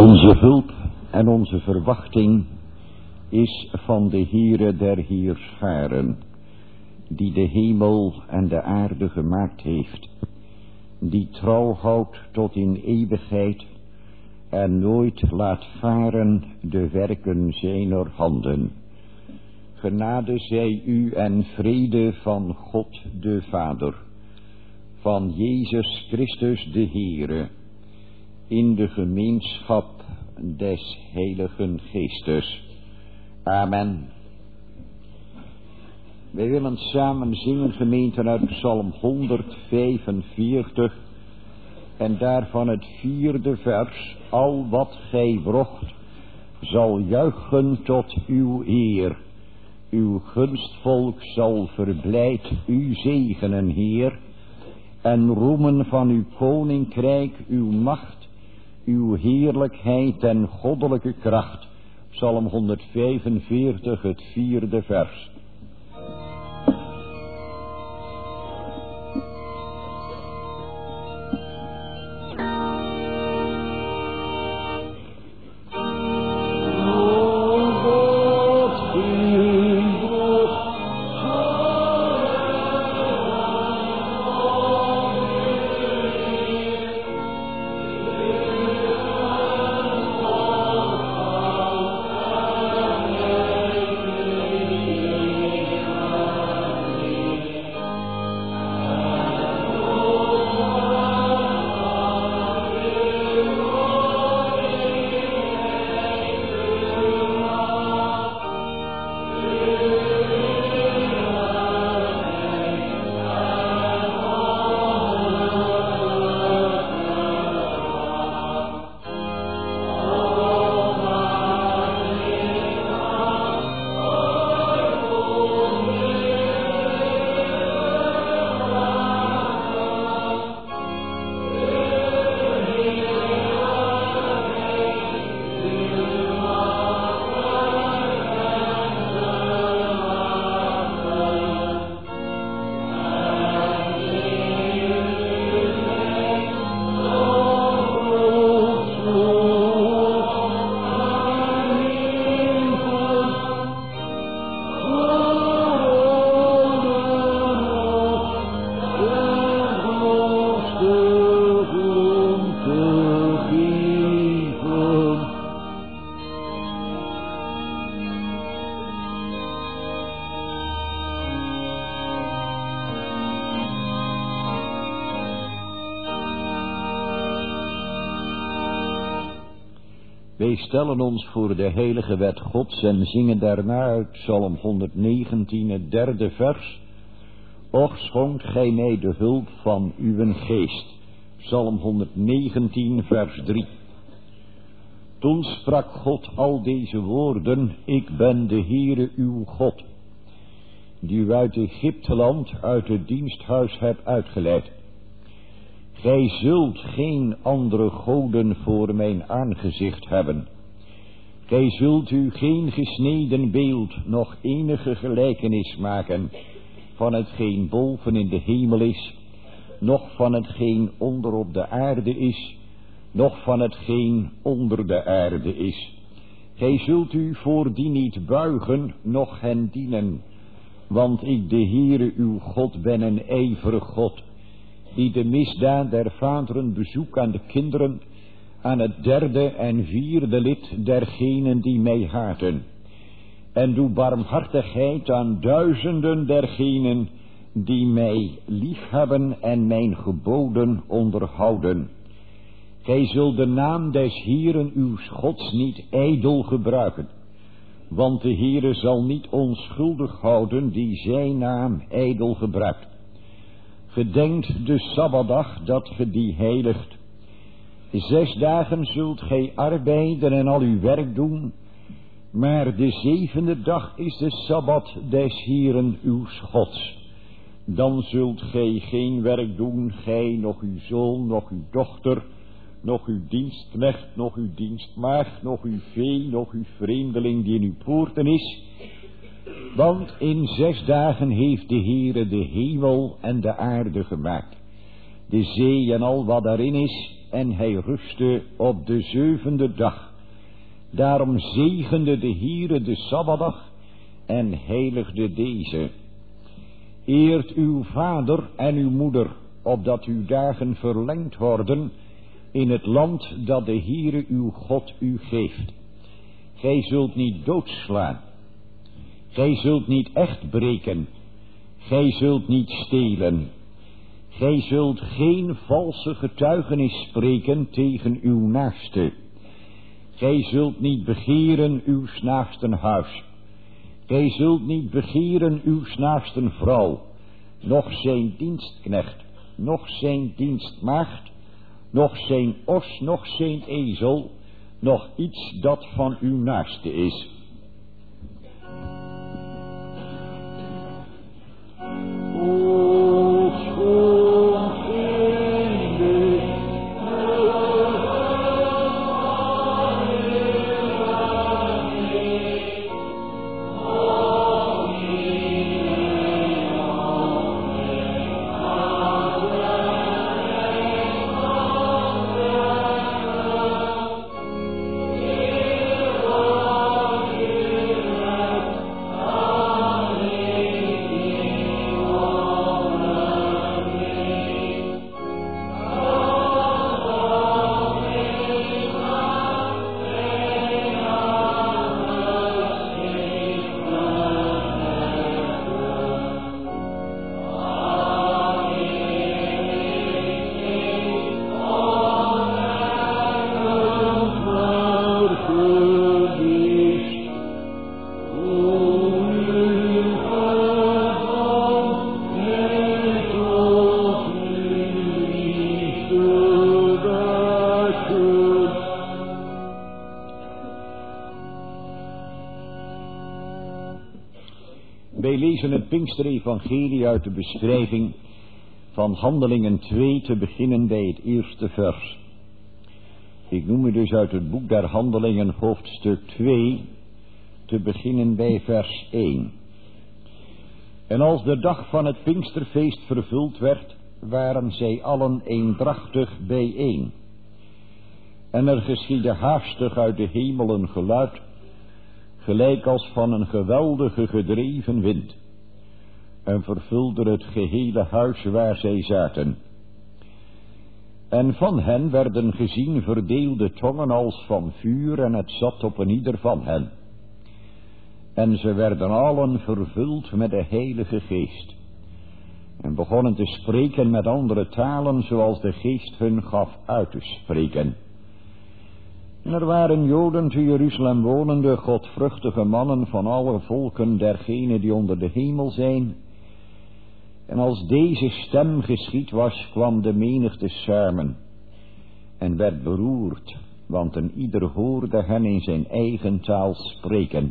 Onze hulp en onze verwachting is van de Heere der Heerscharen, die de hemel en de aarde gemaakt heeft, die trouw houdt tot in eeuwigheid en nooit laat varen de werken zijner handen. Genade zij u en vrede van God de Vader, van Jezus Christus de Heere, in de gemeenschap des Heiligen Geestes. Amen. Wij willen samen zingen, gemeente, uit Psalm 145 en daarvan het 4e vers. Al wat gij wrocht zal juichen tot uw eer. Uw gunstvolk zal verblijd u zegenen, Heer, en roemen van uw koninkrijk, uw macht, uw heerlijkheid en goddelijke kracht. Psalm 145, het 4e vers. Wij stellen ons voor de heilige wet Gods en zingen daarna uit Psalm 119, het 3e vers. Och, schonk gij mij de hulp van uwen geest. Psalm 119, vers 3. Toen sprak God al deze woorden: Ik ben de Heere uw God, die u uit Egypteland, uit het diensthuis hebt uitgeleid. Gij zult geen andere goden voor mijn aangezicht hebben. Gij zult u geen gesneden beeld, nog enige gelijkenis maken van hetgeen boven in de hemel is, noch van hetgeen onder op de aarde is, noch van hetgeen onder de aarde is. Gij zult u voor die niet buigen, noch hen dienen, want ik, de Heere uw God, ben een ijverig God, die de misdaad der vaderen bezoekt aan de kinderen, aan het 3e en 4e lid dergenen die mij haten. En doe barmhartigheid aan duizenden dergenen die mij liefhebben en mijn geboden onderhouden. Gij zult de naam des Heeren uw Gods niet ijdel gebruiken, want de Heere zal niet onschuldig houden die zijn naam ijdel gebruikt. Gedenkt de Sabbatdag dat ge die heiligt. 6 dagen zult gij arbeiden en al uw werk doen, maar de 7e dag is de Sabbat des Heeren uw Gods. Dan zult gij geen werk doen, gij, noch uw zoon, noch uw dochter, noch uw dienstknecht, noch uw dienstmaagd, noch uw vee, noch uw vreemdeling die in uw poorten is. Want in 6 dagen heeft de Heere de hemel en de aarde gemaakt, de zee en al wat daarin is, en hij rustte op de 7e dag. Daarom zegende de Heere de Sabbatdag en heiligde deze. Eert uw vader en uw moeder, opdat uw dagen verlengd worden in het land dat de Heere uw God u geeft. Gij zult niet doodslaan. Gij zult niet echt breken. Gij zult niet stelen. Gij zult geen valse getuigenis spreken tegen uw naaste. Gij zult niet begeren uws naasten huis. Gij zult niet begeren uws naasten vrouw, noch zijn dienstknecht, noch zijn dienstmaagd, noch zijn os, noch zijn ezel, noch iets dat van uw naaste is. Wij lezen het Pinksterevangelie uit de beschrijving van Handelingen 2 te beginnen bij het eerste vers. Ik noem het dus uit het boek der Handelingen hoofdstuk 2 te beginnen bij vers 1. En als de dag van het Pinksterfeest vervuld werd, waren zij allen eendrachtig bijeen. En er geschiedde haastig uit de hemel een geluid, gelijk als van een geweldige gedreven wind, en vervulde het gehele huis waar zij zaten. En van hen werden gezien verdeelde tongen als van vuur, en het zat op een ieder van hen. En ze werden allen vervuld met de Heilige Geest, en begonnen te spreken met andere talen, zoals de Geest hun gaf uit te spreken. En er waren Joden te Jeruzalem wonende, godvruchtige mannen van alle volken dergenen die onder de hemel zijn. En als deze stem geschied was, kwam de menigte samen en werd beroerd, want een ieder hoorde hen in zijn eigen taal spreken.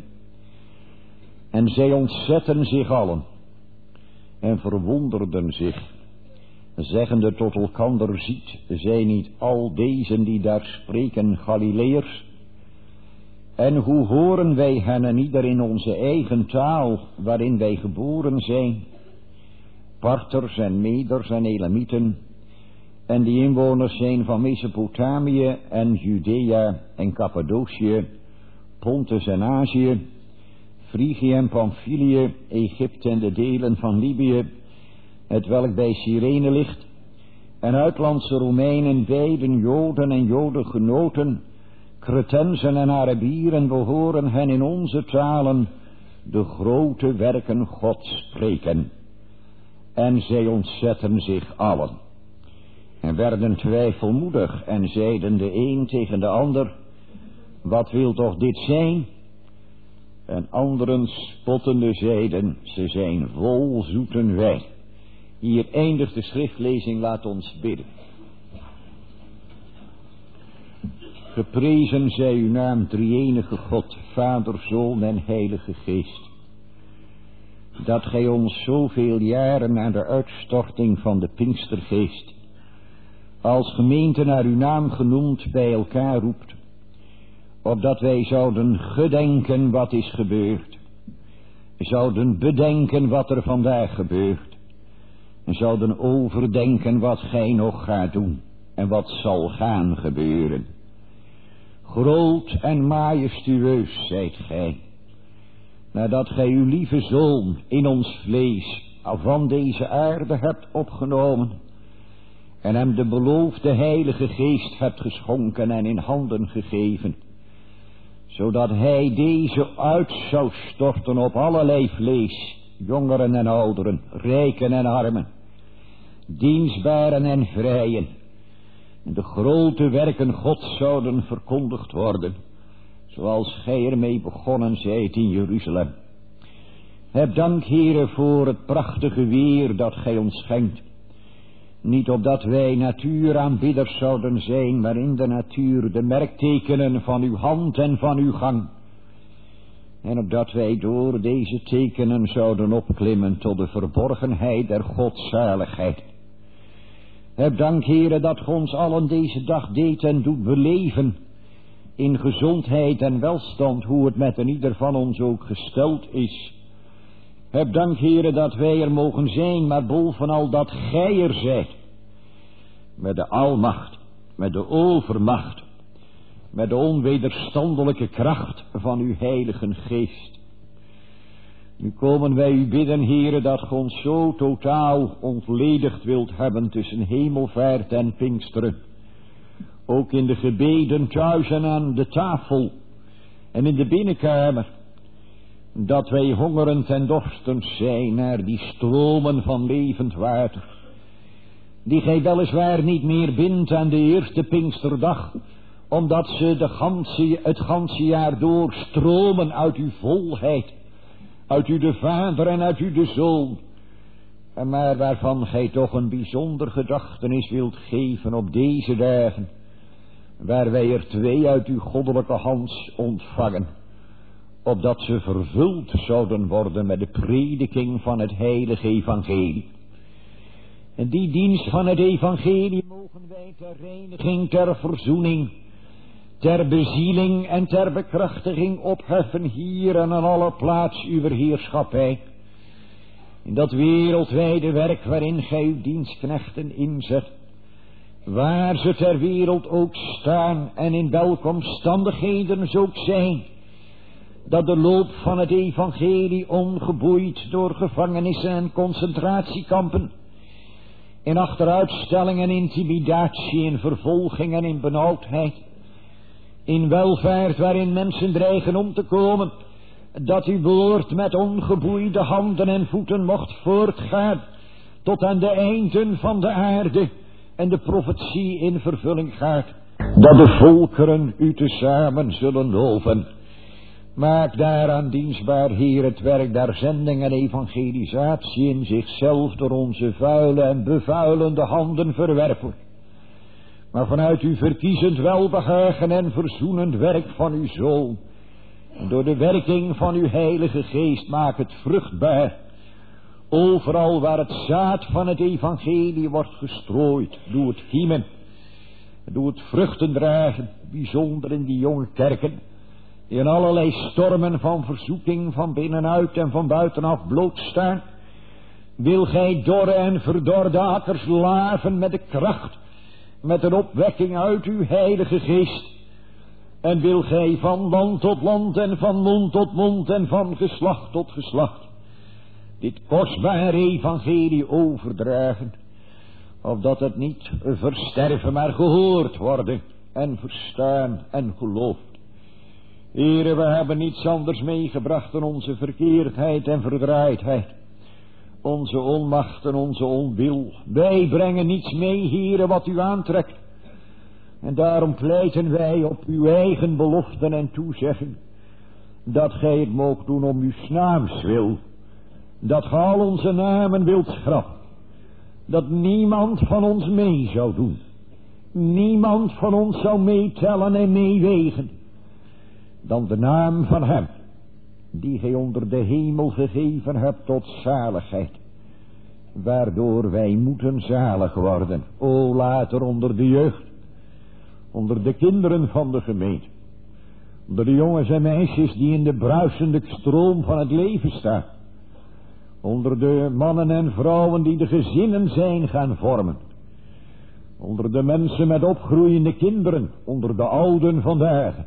En zij ontzetten zich allen en verwonderden zich, zeggende tot elkander, ziet, zijn niet al deze die daar spreken Galileërs? En hoe horen wij hen en ieder in onze eigen taal, waarin wij geboren zijn? Parters en Meders en Elamieten, en die inwoners zijn van Mesopotamië en Judea en Cappadocië, Pontus en Azië, Frigië en Pamphylië, Egypte en de delen van Libië, het welk bij Cyrene ligt, en uitlandse Romeinen, beiden Joden en Jodengenoten, Cretensen en Arabieren, behoren hen in onze talen de grote werken Gods spreken. En zij ontzetten zich allen, en werden twijfelmoedig, en zeiden de een tegen de ander, wat wil toch dit zijn? En anderen spottende zeiden, ze zijn vol zoete wijn. Hier eindigt de schriftlezing, laat ons bidden. Geprezen zij uw naam, drie-enige God, Vader, Zoon en Heilige Geest. Dat gij ons zoveel jaren na de uitstorting van de Pinkstergeest, als gemeente naar uw naam genoemd, bij elkaar roept, opdat wij zouden gedenken wat is gebeurd, zouden bedenken wat er vandaag gebeurt, en zouden overdenken wat gij nog gaat doen. en wat zal gaan gebeuren. Groot en majestueus zijt gij, nadat gij uw lieve Zoon in ons vlees van deze aarde hebt opgenomen en hem de beloofde Heilige Geest hebt geschonken en in handen gegeven, zodat hij deze uit zou storten op allerlei vlees, jongeren en ouderen, rijken en armen, dienstbaren en vrijen. En de grote werken Gods zouden verkondigd worden, zoals gij ermee begonnen zijt in Jeruzalem. Heb dank, Heere, voor het prachtige weer dat gij ons schenkt. Niet opdat wij natuuraanbidders zouden zijn, maar in de natuur de merktekenen van uw hand en van uw gang. En opdat wij door deze tekenen zouden opklimmen tot de verborgenheid der Godzaligheid. Heb dank, Heere, dat ge ons allen deze dag deed en doet beleven, in gezondheid en welstand, hoe het met een ieder van ons ook gesteld is. Heb dank, Heere, dat wij er mogen zijn, maar bovenal dat gij er zijt. Met de almacht, met de overmacht, met de onwederstandelijke kracht van uw Heilige Geest. Nu komen wij u bidden, Heere, dat ge ons zo totaal ontledigd wilt hebben tussen hemelvaart en Pinksteren. Ook in de gebeden thuis en aan de tafel en in de binnenkamer. Dat wij hongerend en dorstend zijn naar die stromen van levend water. Die gij weliswaar niet meer bindt aan de eerste Pinksterdag, omdat ze het ganse jaar door stromen uit uw volheid. Uit u de Vader en uit u de Zoon. Maar waarvan gij toch een bijzonder gedachtenis wilt geven op deze dagen. Waar wij er 2 uit uw goddelijke hand ontvangen. Opdat ze vervuld zouden worden met de prediking van het heilige evangelie. En die dienst van het evangelie mogen wij ter reiniging, ter verzoening, ter bezieling en ter bekrachtiging opheffen hier en aan alle plaats uw heerschappij. In dat wereldwijde werk waarin gij uw dienstknechten inzet, waar ze ter wereld ook staan en in welke omstandigheden ze ook zijn, dat de loop van het evangelie ongeboeid door gevangenissen en concentratiekampen, in achteruitstelling en intimidatie, in vervolging en in benauwdheid, in welvaart waarin mensen dreigen om te komen, dat uw woord met ongeboeide handen en voeten mocht voortgaan tot aan de einden van de aarde en de profetie in vervulling gaat, dat de volkeren u tezamen zullen loven. Maak daaraan dienstbaar, Heer, het werk der zending en evangelisatie in zichzelf door onze vuile en bevuilende handen verwerpelijk. Maar vanuit uw verkiezend welbehagen en verzoenend werk van uw Zoon, en door de werking van uw Heilige Geest, maak het vruchtbaar. Overal waar het zaad van het evangelie wordt gestrooid, doe het kiemen. Doe het vruchten dragen, bijzonder in die jonge kerken, die in allerlei stormen van verzoeking van binnenuit en van buitenaf blootstaan. Wil gij dorre en verdorde akkers laven met de kracht, met een opwekking uit uw Heilige Geest. En wil gij van land tot land en van mond tot mond en van geslacht tot geslacht dit kostbare evangelie overdragen, opdat het niet versterven, maar gehoord worden en verstaan en geloofd. Heere, we hebben niets anders meegebracht dan onze verkeerdheid en verdraaidheid, onze onmacht en onze onwil. Wij brengen niets mee, Heere, wat u aantrekt. En daarom pleiten wij op uw eigen beloften en toezeggen, dat gij het moogt doen om uw naams wil, dat ge al onze namen wilt schrappen, dat niemand van ons mee zou doen, niemand van ons zou meetellen en meewegen, dan de naam van hem, die gij onder de hemel gegeven hebt tot zaligheid, waardoor wij moeten zalig worden. O, later onder de jeugd, onder de kinderen van de gemeente, onder de jongens en meisjes die in de bruisende stroom van het leven staan, onder de mannen en vrouwen die de gezinnen zijn gaan vormen, onder de mensen met opgroeiende kinderen, onder de ouden vandaag,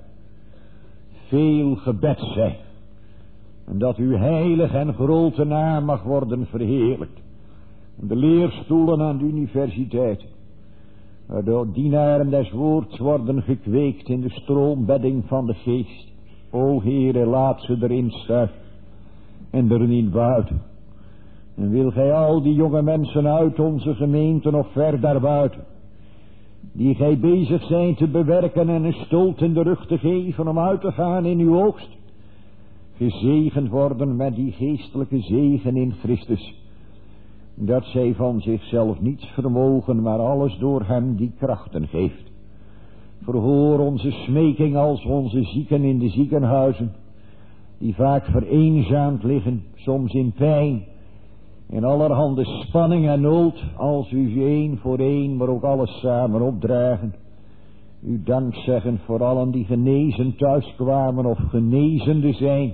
veel gebed zijn. En dat uw heilig en grote naam mag worden verheerlijkt. De leerstoelen aan de universiteit, waar de dienaren des woords worden gekweekt in de stroombedding van de geest. O Heere, laat ze erin staan en er niet buiten. En wil gij al die jonge mensen uit onze gemeente of ver daarbuiten, die gij bezig zijn te bewerken en een stoot in de rug te geven om uit te gaan in uw oogst, gezegend worden met die geestelijke zegen in Christus, dat zij van zichzelf niets vermogen, maar alles door hem die krachten geeft. Verhoor onze smeking als onze zieken in de ziekenhuizen, die vaak vereenzaamd liggen, soms in pijn, in allerhande spanning en nood, als u ze één voor één, maar ook alles samen opdragen. U dank zeggen voor allen die genezen thuiskwamen of genezende zijn.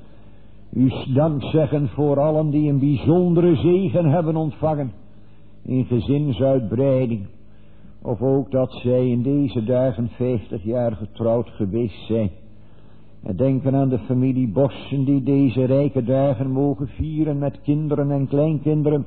U dank zeggen voor allen die een bijzondere zegen hebben ontvangen in gezinsuitbreiding. Of ook dat zij in deze dagen 50 jaar getrouwd geweest zijn. En denken aan de familie Bossen die deze rijke dagen mogen vieren met kinderen en kleinkinderen.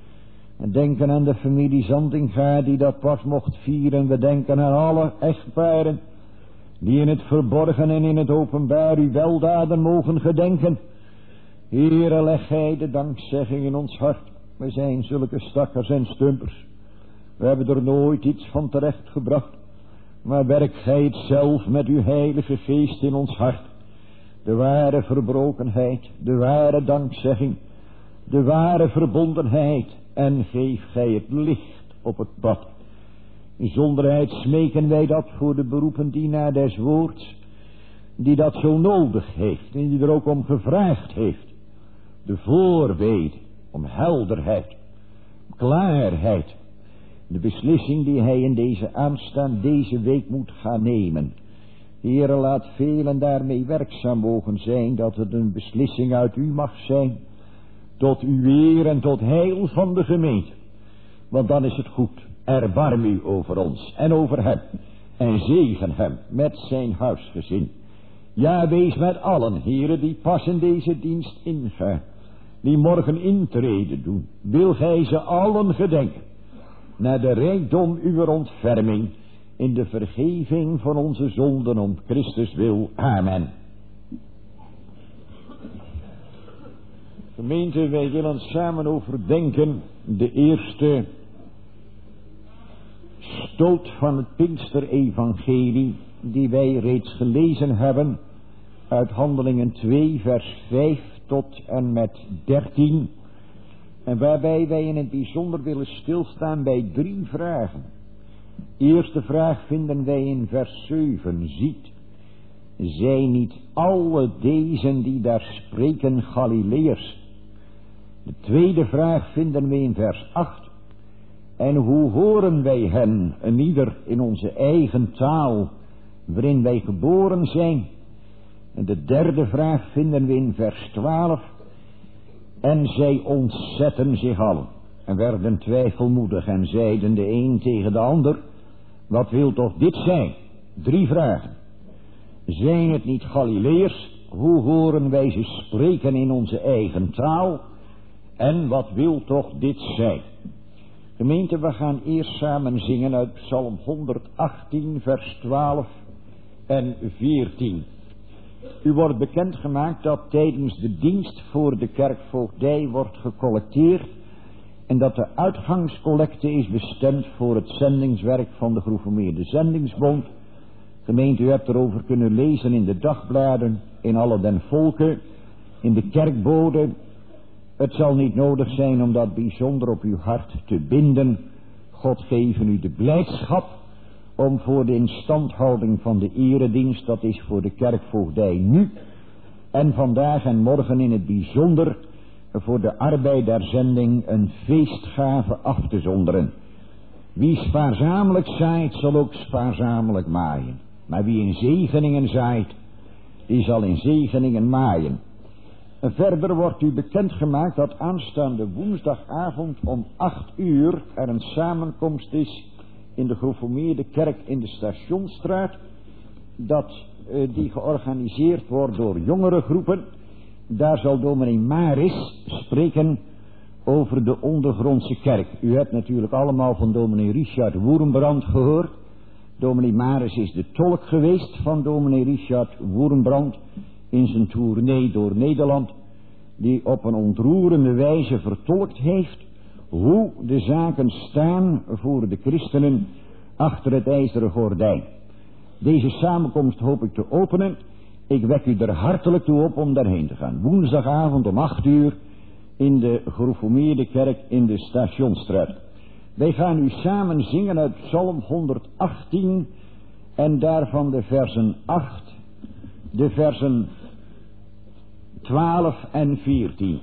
En denken aan de familie Zandinga die dat pas mocht vieren. We denken aan alle echtparen die in het verborgen en in het openbaar uw weldaden mogen gedenken. Heere, leg gij de dankzegging in ons hart. We zijn zulke stakkers en stumpers. We hebben er nooit iets van terecht gebracht. Maar werk gij het zelf met uw heilige geest in ons hart. De ware verbrokenheid, de ware dankzegging, de ware verbondenheid. En geef gij het licht op het pad. In zonderheid smeken wij dat voor de beroepen dienaar des woords, die dat zo nodig heeft en die er ook om gevraagd heeft. De voorbede om helderheid, klaarheid. De beslissing die hij in deze week moet gaan nemen. Heere, laat velen daarmee werkzaam mogen zijn, dat het een beslissing uit u mag zijn, tot uw eer en tot heil van de gemeente. Want dan is het goed. Erbarm u over ons en over hem. En zegen hem met zijn huisgezin. Ja, wees met allen, Heere, die pas in deze dienst ingaan. Die morgen intrede doen. Wil gij ze allen gedenken. Naar de rijkdom uw ontferming. In de vergeving van onze zonden om Christus wil. Amen. Gemeente, wij willen samen overdenken de eerste stoot van het Pinksterevangelie die wij reeds gelezen hebben uit Handelingen 2 vers 5 tot en met 13 en waarbij wij in het bijzonder willen stilstaan bij 3 vragen. Eerste vraag vinden wij in vers 7. Ziet, zijn niet alle deze die daar spreken Galileërs? De tweede vraag vinden we in vers 8. En hoe horen wij hen, een ieder in onze eigen taal, waarin wij geboren zijn? En de derde vraag vinden we in vers 12. En zij ontzetten zich allen en werden twijfelmoedig en zeiden de een tegen de ander, wat wil toch dit zijn? 3 vragen. Zijn het niet Galileërs? Hoe horen wij ze spreken in onze eigen taal? En wat wil toch dit zijn? Gemeente, we gaan eerst samen zingen uit Psalm 118 vers 12 en 14. U wordt bekendgemaakt dat tijdens de dienst voor de kerkvoogdij wordt gecollecteerd en dat de uitgangscollecte is bestemd voor het zendingswerk van de Gereformeerde Zendingsbond. Gemeente, u hebt erover kunnen lezen in de dagbladen, in alle den volken, in de kerkboden. Het zal niet nodig zijn om dat bijzonder op uw hart te binden. God geven u de blijdschap om voor de instandhouding van de eredienst, dat is voor de kerkvoogdij nu en vandaag en morgen in het bijzonder, voor de arbeid der zending een feestgave af te zonderen. Wie spaarzamelijk zaait, zal ook spaarzamelijk maaien. Maar wie in zegeningen zaait, die zal in zegeningen maaien. En verder wordt u bekendgemaakt dat aanstaande woensdagavond om 8 uur er een samenkomst is in de gereformeerde kerk in de Stationsstraat, dat die georganiseerd wordt door jongere groepen. Daar zal dominee Maris spreken over de ondergrondse kerk. U hebt natuurlijk allemaal van dominee Richard Woerenbrand gehoord. Dominee Maris is de tolk geweest van dominee Richard Woerenbrand in zijn tournee door Nederland, die op een ontroerende wijze vertolkt heeft hoe de zaken staan voor de christenen achter het ijzeren gordijn. Deze samenkomst hoop ik te openen. Ik wek u er hartelijk toe op om daarheen te gaan. Woensdagavond om 8 uur in de gereformeerde kerk in de Stationsstraat. Wij gaan u samen zingen uit Psalm 118 en daarvan de versen 8, de versen 12 en 14.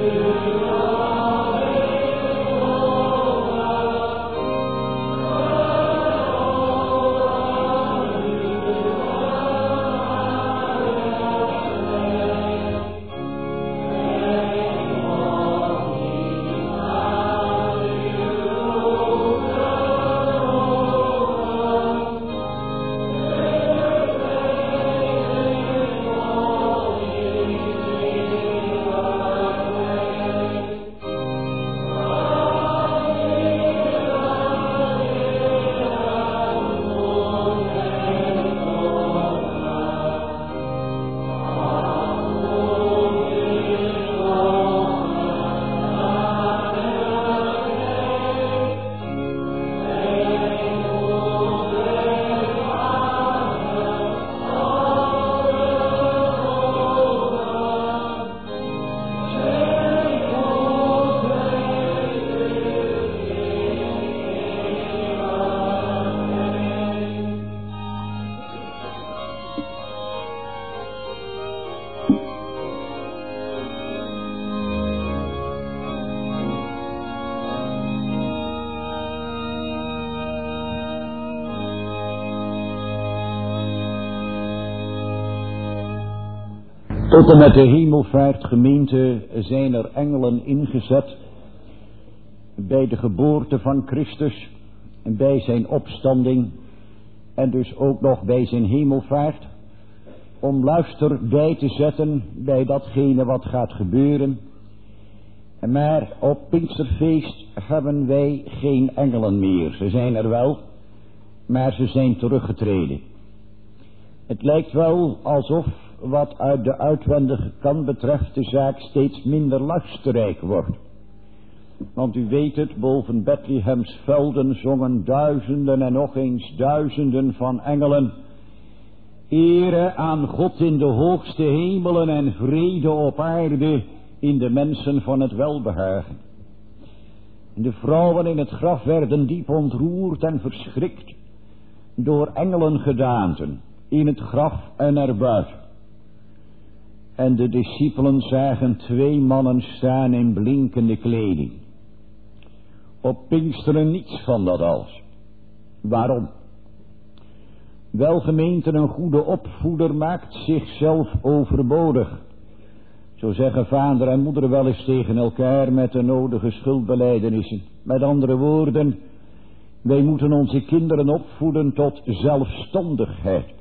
Tot en met de hemelvaartgemeente zijn er engelen ingezet bij de geboorte van Christus en bij zijn opstanding en dus ook nog bij zijn hemelvaart, om luister bij te zetten bij datgene wat gaat gebeuren. Maar op Pinksterfeest hebben wij geen engelen meer. Ze zijn er wel, maar ze zijn teruggetreden. Het lijkt wel alsof wat uit de uitwendige kant betreft de zaak steeds minder luisterrijk wordt. Want u weet het, boven Bethlehems velden zongen duizenden en nog eens duizenden van engelen. Ere aan God in de hoogste hemelen en vrede op aarde in de mensen van het welbehagen. En de vrouwen in het graf werden diep ontroerd en verschrikt door engelengedaanten in het graf en erbuiten. En de discipelen zagen 2 mannen staan in blinkende kleding. Op Pinksteren niets van dat alles. Waarom? Wel, gemeente, een goede opvoeder maakt zichzelf overbodig. Zo zeggen vader en moeder wel eens tegen elkaar met de nodige schuldbelijdenissen. Met andere woorden, wij moeten onze kinderen opvoeden tot zelfstandigheid.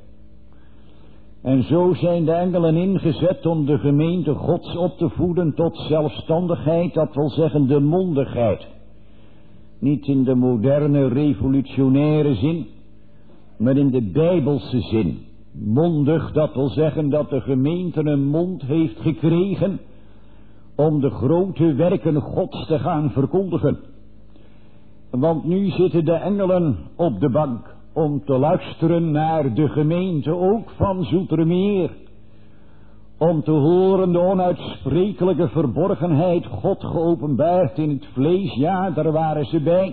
En zo zijn de engelen ingezet om de gemeente Gods op te voeden tot zelfstandigheid, dat wil zeggen de mondigheid. Niet in de moderne revolutionaire zin, maar in de bijbelse zin. Mondig, dat wil zeggen dat de gemeente een mond heeft gekregen om de grote werken Gods te gaan verkondigen. Want nu zitten de engelen op de bank om te luisteren naar de gemeente ook van Zoetermeer. Om te horen de onuitsprekelijke verborgenheid God geopenbaard in het vlees, ja, daar waren ze bij.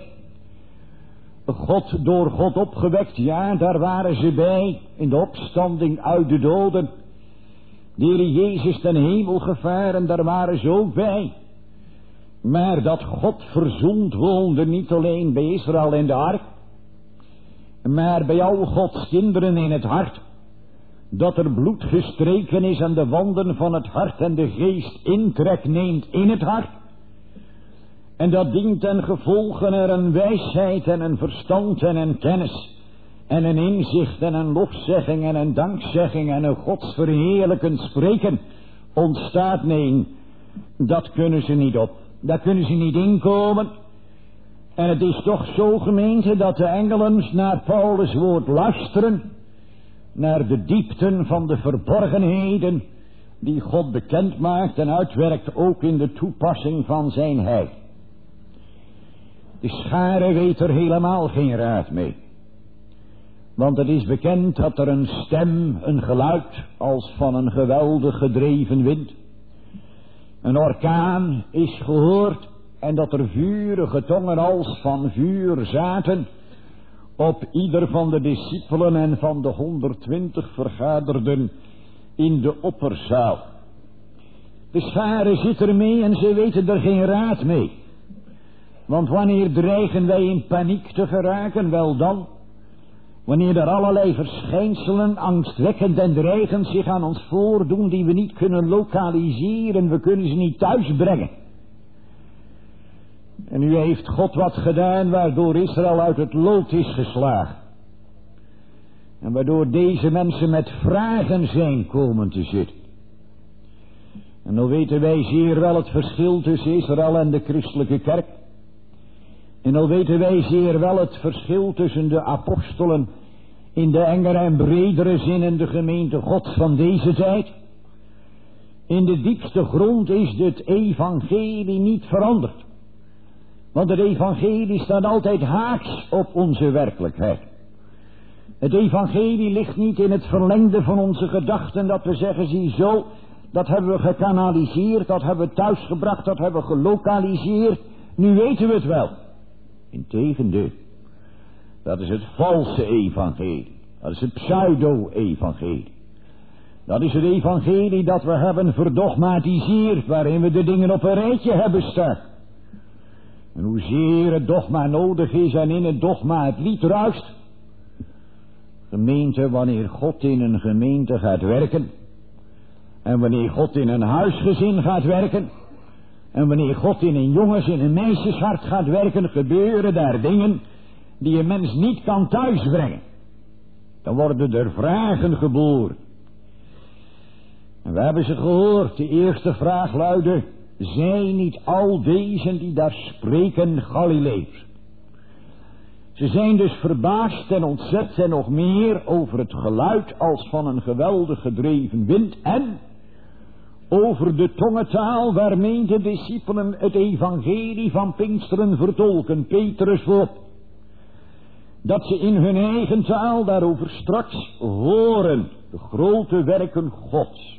God door God opgewekt, ja, daar waren ze bij. In de opstanding uit de doden. De Heer Jezus ten hemel gevaren, daar waren ze ook bij. Maar dat God verzoend woonde niet alleen bij Israël in de ark, maar bij al Gods kinderen in het hart. Dat er bloed gestreken is aan de wanden van het hart en de geest intrek neemt in het hart. En dat dient ten gevolge er een wijsheid en een verstand en een kennis en een inzicht en een lofzegging en een dankzegging en een godsverheerlijkend spreken ontstaat. Nee, dat kunnen ze niet op. Daar kunnen ze niet inkomen. En het is toch zo, gemeente, dat de engelen naar Paulus' woord luisteren, naar de diepten van de verborgenheden die God bekend maakt en uitwerkt ook in de toepassing van zijn heil. De schare weet er helemaal geen raad mee. Want het is bekend dat er een stem, een geluid als van een geweldig gedreven wind, een orkaan is gehoord en dat er vurige tongen als van vuur zaten op ieder van de discipelen en van de 120 vergaderden in de opperzaal. De schare zit ermee en ze weten er geen raad mee. Want wanneer dreigen wij in paniek te geraken, wel dan. Wanneer er allerlei verschijnselen, angstwekkend en dreigend, zich aan ons voordoen die we niet kunnen lokaliseren, we kunnen ze niet thuisbrengen. En nu heeft God wat gedaan waardoor Israël uit het lood is geslagen. En waardoor deze mensen met vragen zijn komen te zitten. En dan weten wij zeer wel het verschil tussen Israël en de christelijke kerk. En dan weten wij zeer wel het verschil tussen de apostelen in de engere en bredere zin en de gemeente Gods van deze tijd. In de diepste grond is het evangelie niet veranderd. Want het evangelie staat altijd haaks op onze werkelijkheid. Het evangelie ligt niet in het verlengde van onze gedachten dat we zeggen, zie zo, dat hebben we gekanaliseerd, dat hebben we thuisgebracht, dat hebben we gelokaliseerd, nu weten we het wel. Integendeel, dat is het valse evangelie, dat is het pseudo-evangelie. Dat is het evangelie dat we hebben verdogmatiseerd, waarin we de dingen op een rijtje hebben staan. En hoezeer het dogma nodig is en in het dogma het lied ruist. Gemeente, wanneer God in een gemeente gaat werken. En wanneer God in een huisgezin gaat werken. En wanneer God in een jongens, in een meisjeshart gaat werken, gebeuren daar dingen die een mens niet kan thuisbrengen. Dan worden er vragen geboren. En we hebben ze gehoord. De eerste vraag luidde, zijn niet al deze die daar spreken Galileërs? Ze zijn dus verbaasd en ontzet en nog meer over het geluid als van een geweldig gedreven wind en over de tongentaal waarmee de discipelen het evangelie van Pinksteren vertolken. Petrus voor dat ze in hun eigen taal daarover straks horen de grote werken Gods.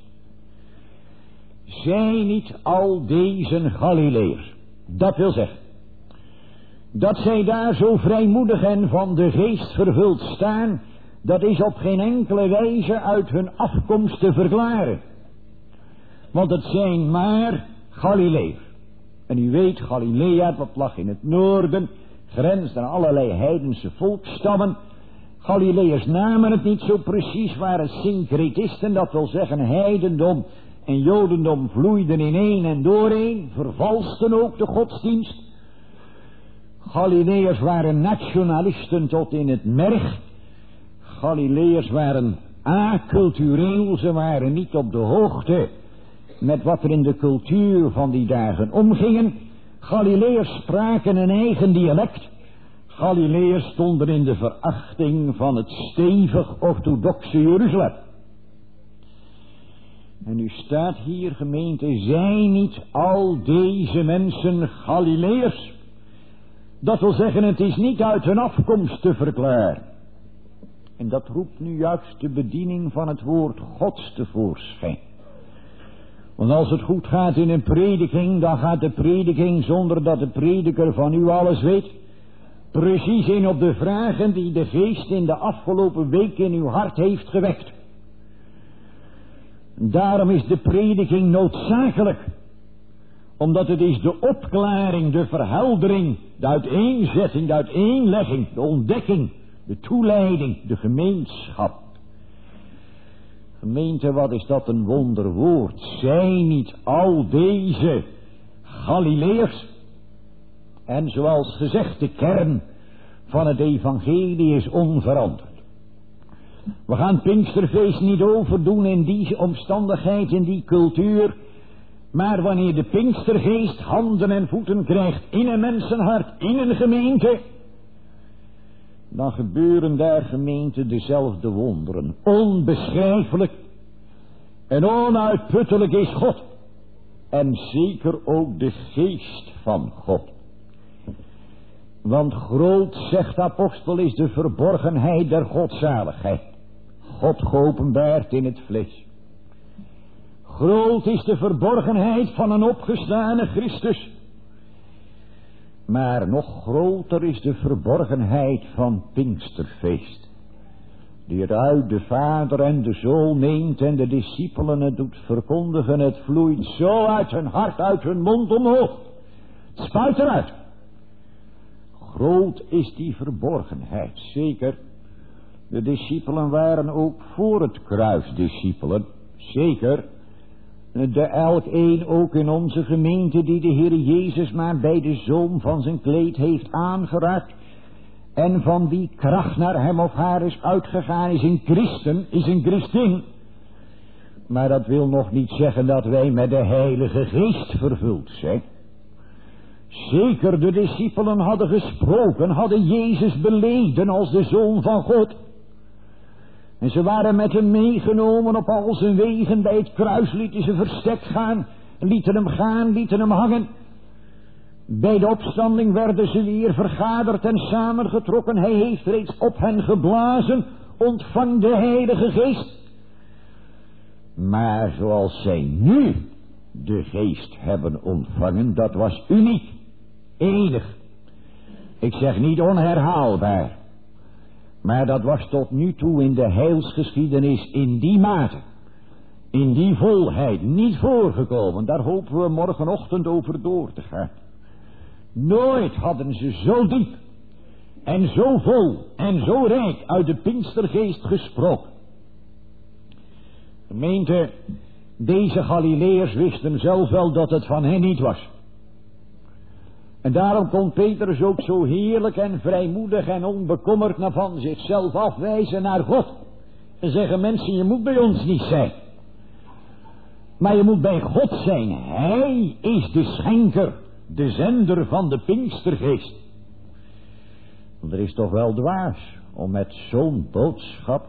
Zijn niet al deze Galileërs, dat wil zeggen, dat zij daar zo vrijmoedig en van de geest vervuld staan, dat is op geen enkele wijze uit hun afkomst te verklaren. Want het zijn maar Galileërs. En u weet, Galilea, dat lag in het noorden, grenst aan allerlei heidense volkstammen. Galileërs namen het niet zo precies, waren syncretisten, dat wil zeggen heidendom en jodendom vloeiden in één en doorheen, vervalsten ook de godsdienst. Galileërs waren nationalisten tot in het merg. Galileërs waren acultureel, ze waren niet op de hoogte met wat er in de cultuur van die dagen omgingen. Galileërs spraken een eigen dialect. Galileërs stonden in de verachting van het stevig orthodoxe Jeruzalem. En nu staat hier, gemeente, zijn niet al deze mensen Galileërs? Dat wil zeggen, het is niet uit hun afkomst te verklaren. En dat roept nu juist de bediening van het woord Gods tevoorschijn. Want als het goed gaat in een prediking, dan gaat de prediking zonder dat de prediker van u alles weet, precies in op de vragen die de geest in de afgelopen week in uw hart heeft gewekt. Daarom is de prediking noodzakelijk. Omdat het is de opklaring, de verheldering, de uiteenzetting, de uiteenlegging, de ontdekking, de toeleiding, de gemeenschap. Gemeente, wat is dat een wonderwoord. Zijn niet al deze Galileërs? En zoals gezegd, de kern van het evangelie is onveranderd. We gaan Pinksterfeest niet overdoen in die omstandigheid, in die cultuur. Maar wanneer de Pinkstergeest handen en voeten krijgt in een mensenhart, in een gemeente, dan gebeuren daar, gemeente, dezelfde wonderen. Onbeschrijfelijk en onuitputtelijk is God. En zeker ook de geest van God. Want groot, zegt de apostel, is de verborgenheid der godzaligheid. God geopenbaard in het vlees. Groot is de verborgenheid van een opgestane Christus. Maar nog groter is de verborgenheid van Pinksterfeest. die het uit de Vader en de Zoon neemt en de discipelen het doet verkondigen. Het vloeit zo uit hun hart, uit hun mond omhoog. Het spuit eruit. Groot is die verborgenheid, zeker. De discipelen waren ook voor het kruis discipelen, zeker. De elk een ook in onze gemeente die de Heer Jezus maar bij de zoom van zijn kleed heeft aangeraakt. En van wie kracht naar hem of haar is uitgegaan, is een christen, is een christin. Maar dat wil nog niet zeggen dat wij met de Heilige Geest vervuld zijn. Zeker, de discipelen hadden gesproken, hadden Jezus beleden als de Zoon van God. En ze waren met hem meegenomen op al zijn wegen. Bij het kruis lieten ze verstek gaan, lieten hem hangen. Bij de opstanding werden ze weer vergaderd en samengetrokken. Hij heeft reeds op hen geblazen. Ontvang de Heilige Geest. Maar zoals zij nu de Geest hebben ontvangen, dat was uniek. Enig. Ik zeg niet onherhaalbaar. Maar dat was tot nu toe in de heilsgeschiedenis in die mate, in die volheid niet voorgekomen. Daar hopen we morgenochtend over door te gaan. Nooit hadden ze zo diep en zo vol en zo rijk uit de Pinkstergeest gesproken. Gemeente, deze Galileërs wisten zelf wel dat het van hen niet was. En daarom kon Petrus ook zo heerlijk en vrijmoedig en onbekommerd naar van zichzelf afwijzen naar God. En zeggen, mensen, je moet bij ons niet zijn. Maar je moet bij God zijn. Hij is de schenker, de zender van de Pinkstergeest. Want er is toch wel dwaas om met zo'n boodschap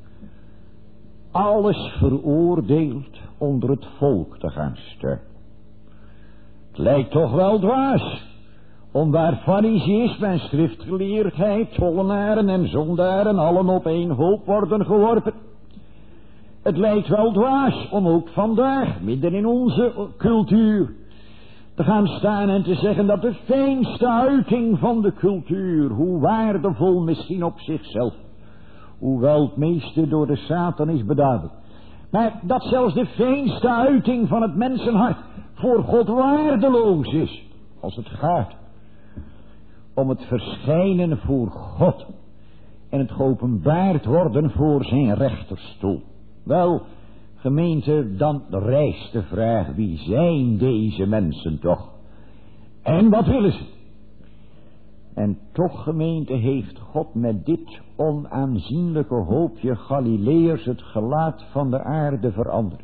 alles veroordeeld onder het volk te gaan stellen. Het lijkt toch wel dwaas om waar fariseïsme en schriftgeleerdheid, tollenaren en zondaren allen op één hoop worden geworpen. Het lijkt wel dwaas om ook vandaag, midden in onze cultuur, te gaan staan en te zeggen dat de fijnste uiting van de cultuur, hoe waardevol misschien op zichzelf, hoewel het meeste door de Satan is beduideld, maar dat zelfs de fijnste uiting van het mensenhart voor God waardeloos is, als het gaat om het verschijnen voor God en het geopenbaard worden voor zijn rechterstoel. Wel, gemeente, dan rijst de vraag, wie zijn deze mensen toch? En wat willen ze? En toch, gemeente, heeft God met dit onaanzienlijke hoopje Galileërs het gelaat van de aarde veranderd.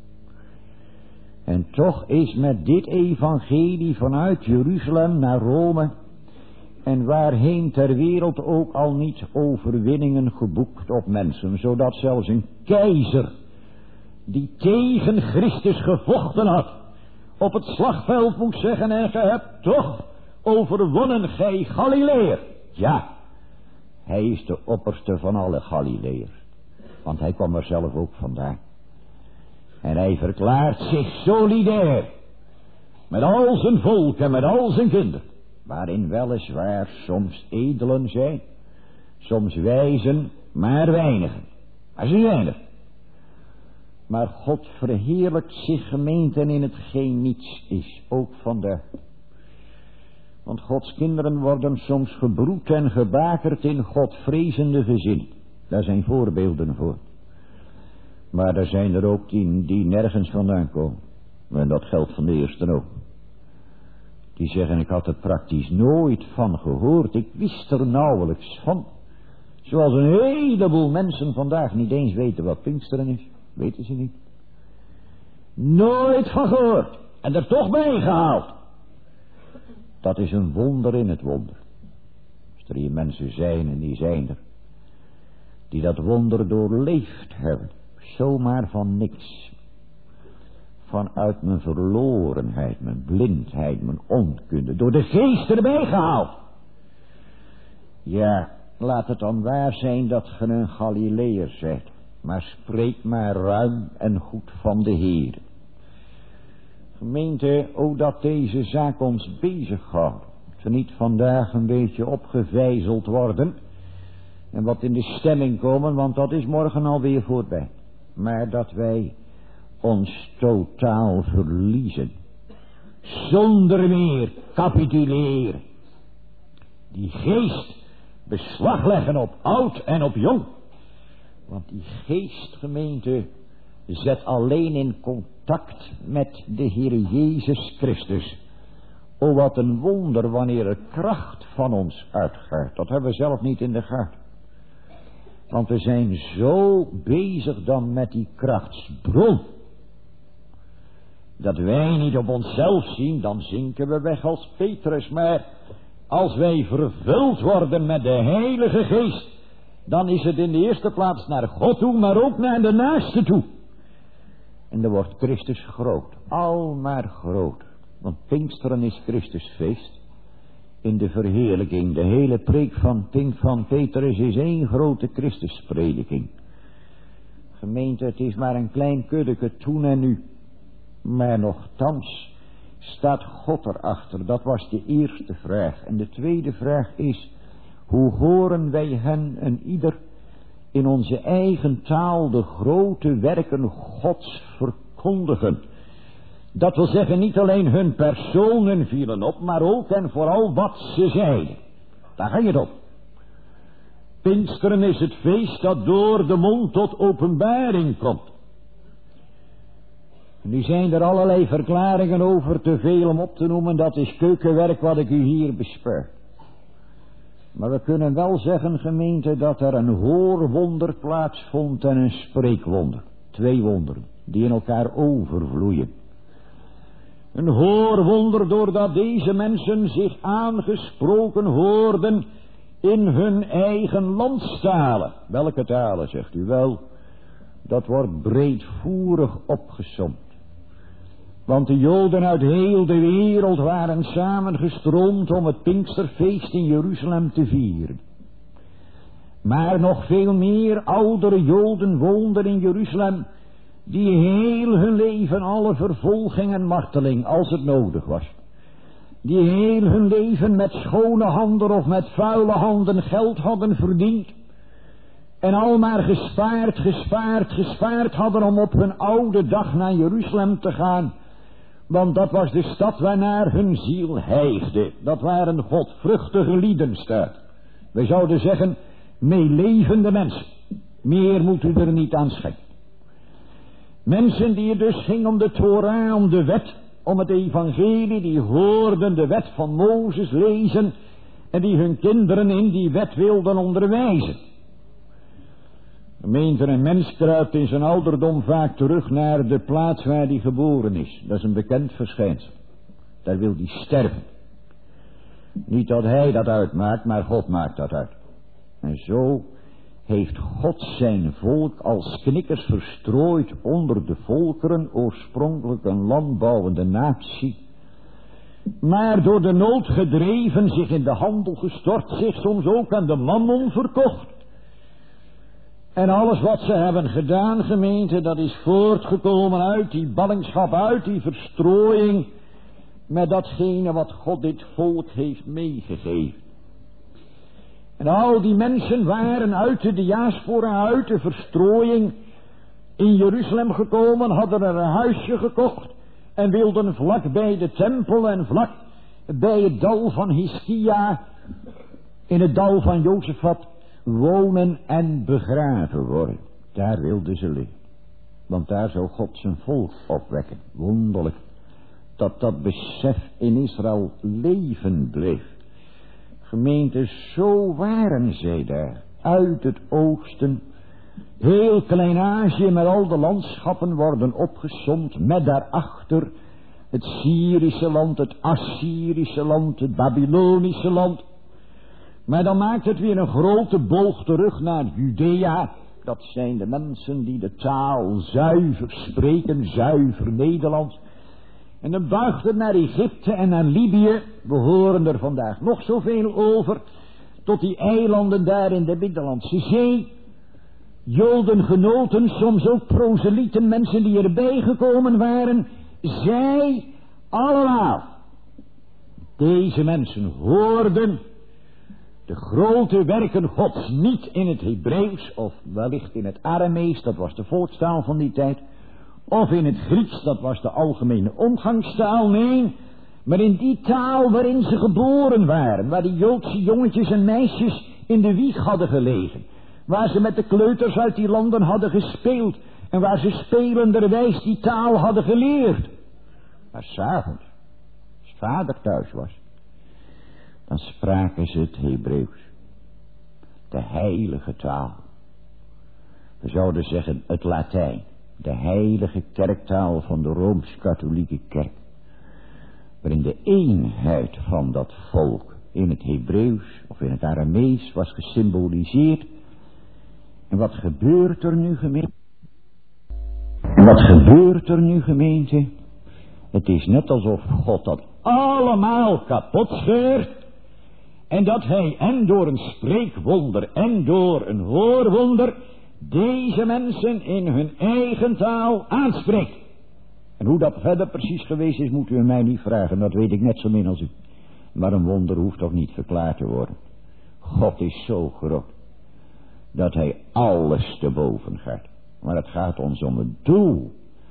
En toch is met dit evangelie vanuit Jeruzalem naar Rome en waarheen ter wereld ook al niet overwinningen geboekt op mensen, zodat zelfs een keizer die tegen Christus gevochten had op het slagveld moet zeggen, en ge hebt toch overwonnen, gij Galileër. Ja, hij is de opperste van alle Galileërs, want hij kwam er zelf ook vandaan. En hij verklaart zich solidair met al zijn volk en met al zijn kinderen, waarin weliswaar soms edelen zijn, soms wijzen, maar weinigen. Maar ze zijn er. Maar God verheerlijkt zich, gemeente, in hetgeen niets is, ook vandaag. Want Gods kinderen worden soms gebroed en gebakerd in Godvrezende gezinnen. Daar zijn voorbeelden voor. Maar er zijn er ook die nergens vandaan komen. En dat geldt van de eerste ook. Die zeggen, ik had er praktisch nooit van gehoord. Ik wist er nauwelijks van. Zoals een heleboel mensen vandaag niet eens weten wat Pinksteren is. Weten ze niet. Nooit van gehoord. En er toch bij gehaald. Dat is een wonder in het wonder. Als er hier mensen zijn, en die zijn er, die dat wonder doorleefd hebben. Zomaar van niks. Vanuit mijn verlorenheid, mijn blindheid, mijn onkunde. Door de Geest erbij gehaald. Ja, laat het dan waar zijn dat ge een Galileër zijt. Maar spreek maar ruim en goed van de Heer. Gemeente, o dat deze zaak ons bezighoudt. Dat we niet vandaag een beetje opgevijzeld worden. En wat in de stemming komen, want dat is morgen alweer voorbij. Maar dat wij ons totaal verliezen. Zonder meer capituleren. Die geest beslag leggen op oud en op jong. Want die geestgemeente zet alleen in contact met de Heer Jezus Christus. O, wat een wonder wanneer de kracht van ons uitgaat. Dat hebben we zelf niet in de gaten. Want we zijn zo bezig dan met die krachtsbron. Dat wij niet op onszelf zien, dan zinken we weg als Petrus. Maar als wij vervuld worden met de Heilige Geest, dan is het in de eerste plaats naar God toe, maar ook naar de naaste toe. En dan wordt Christus groot, al maar groot. Want Pinksteren is Christus feest. In de verheerlijking, de hele preek van Petrus is één grote Christusprediking. Gemeente, het is maar een klein kuddeke toen en nu. Maar nochtans staat God erachter. Dat was de eerste vraag. En de tweede vraag is: hoe horen wij hen en ieder in onze eigen taal de grote werken Gods verkondigen? Dat wil zeggen, niet alleen hun personen vielen op, maar ook en vooral wat ze zeiden. Daar ging het op. Pinksteren is het feest dat door de mond tot openbaring komt. Nu zijn er allerlei verklaringen over, te veel om op te noemen. Dat is keukenwerk wat ik u hier bespreek. Maar we kunnen wel zeggen, gemeente, dat er een hoorwonder plaatsvond en een spreekwonder. 2 wonderen, die in elkaar overvloeien. Een hoorwonder doordat deze mensen zich aangesproken hoorden in hun eigen landstalen. Welke talen, zegt u wel? Dat wordt breedvoerig opgesomd. Want de Joden uit heel de wereld waren samengestroomd om het Pinksterfeest in Jeruzalem te vieren. Maar nog veel meer oudere Joden woonden in Jeruzalem, die heel hun leven alle vervolging en marteling, als het nodig was, die heel hun leven met schone handen of met vuile handen geld hadden verdiend, en al maar gespaard hadden om op hun oude dag naar Jeruzalem te gaan. Want dat was de stad waarnaar hun ziel hijgde. Dat waren godvruchtige lieden, staat. Wij zouden zeggen, meelevende mensen. Meer moet u er niet aan schenken. Mensen die het dus ging om de Torah, om de wet, om het evangelie, die hoorden de wet van Mozes lezen en die hun kinderen in die wet wilden onderwijzen. Gemeente, een mens kruipt in zijn ouderdom vaak terug naar de plaats waar hij geboren is. Dat is een bekend verschijnsel. Daar wil hij sterven. Niet dat hij dat uitmaakt, maar God maakt dat uit. En zo heeft God zijn volk als knikkers verstrooid onder de volkeren, oorspronkelijk een landbouwende natie. Maar door de nood gedreven, zich in de handel gestort, zich soms ook aan de mammon verkocht. En alles wat ze hebben gedaan, gemeente, dat is voortgekomen uit die ballingschap, uit die verstrooiing met datgene wat God dit volk heeft meegegeven. En al die mensen waren uit de diaspora, uit de verstrooiing in Jeruzalem gekomen, hadden er een huisje gekocht en wilden vlak bij de tempel en vlak bij het dal van Hiskia, in het dal van Jozefat, wonen en begraven worden. Daar wilden ze liggen. Want daar zou God zijn volk opwekken. Wonderlijk dat dat besef in Israël leven bleef. Gemeente, zo waren zij daar. Uit het oosten. Heel Klein-Azië met al de landschappen worden opgesomd. Met daarachter het Syrische land, het Assyrische land, het Babylonische land. Maar dan maakt het weer een grote boog terug naar Judea. Dat zijn de mensen die de taal zuiver spreken, zuiver Nederlands. En dan buigt het naar Egypte en naar Libië. We horen er vandaag nog zoveel over. Tot die eilanden daar in de Middellandse Zee. Jodengenoten, soms ook proselieten, mensen die erbij gekomen waren. Zij allemaal, deze mensen hoorden de grote werken Gods niet in het Hebreeuws of wellicht in het Aramees, dat was de volkstaal van die tijd, of in het Grieks, dat was de algemene omgangstaal, nee, maar in die taal waarin ze geboren waren, waar die Joodse jongetjes en meisjes in de wieg hadden gelegen, waar ze met de kleuters uit die landen hadden gespeeld en waar ze spelenderwijs die taal hadden geleerd. Maar 's avonds, als vader thuis was, dan spraken ze het Hebreeuws, de heilige taal. We zouden zeggen het Latijn, de heilige kerktaal van de Rooms-Katholieke kerk, waarin de eenheid van dat volk in het Hebreeuws of in het Aramees was gesymboliseerd. En wat gebeurt er nu, gemeente? Het is net alsof God dat allemaal kapot scheurt. En dat hij en door een spreekwonder en door een hoorwonder deze mensen in hun eigen taal aanspreekt. En hoe dat verder precies geweest is, moet u mij niet vragen. Dat weet ik net zo min als u. Maar een wonder hoeft toch niet verklaard te worden. God is zo groot dat hij alles te boven gaat. Maar het gaat ons om het doel.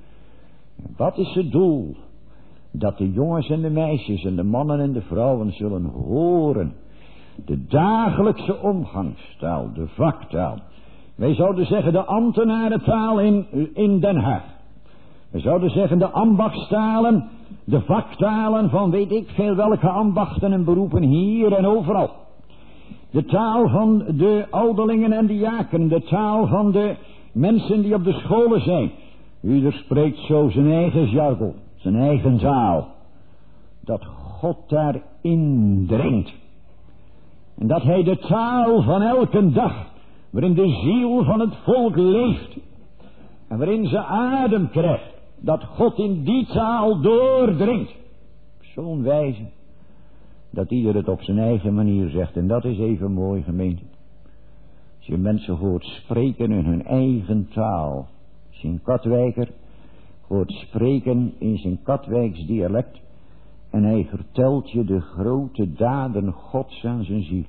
Wat is het doel? Dat de jongens en de meisjes en de mannen en de vrouwen zullen horen. De dagelijkse omgangstaal, de vaktaal. Wij zouden zeggen de ambtenarentaal in Den Haag. We zouden zeggen de ambachtstalen, de vaktalen van weet ik veel welke ambachten en beroepen hier en overal. De taal van de ouderlingen en de diakenen, de taal van de mensen die op de scholen zijn. Ieder spreekt zo zijn eigen jargon, zijn eigen taal. Dat God daarin dringt. En dat hij de taal van elke dag, waarin de ziel van het volk leeft en waarin ze adem krijgt, dat God in die taal doordringt. Op zo'n wijze dat ieder het op zijn eigen manier zegt. En dat is even mooi, gemeente. Als je mensen hoort spreken in hun eigen taal. Als je een Katwijker hoort spreken in zijn Katwijks dialect en hij vertelt je de grote daden Gods aan zijn ziel.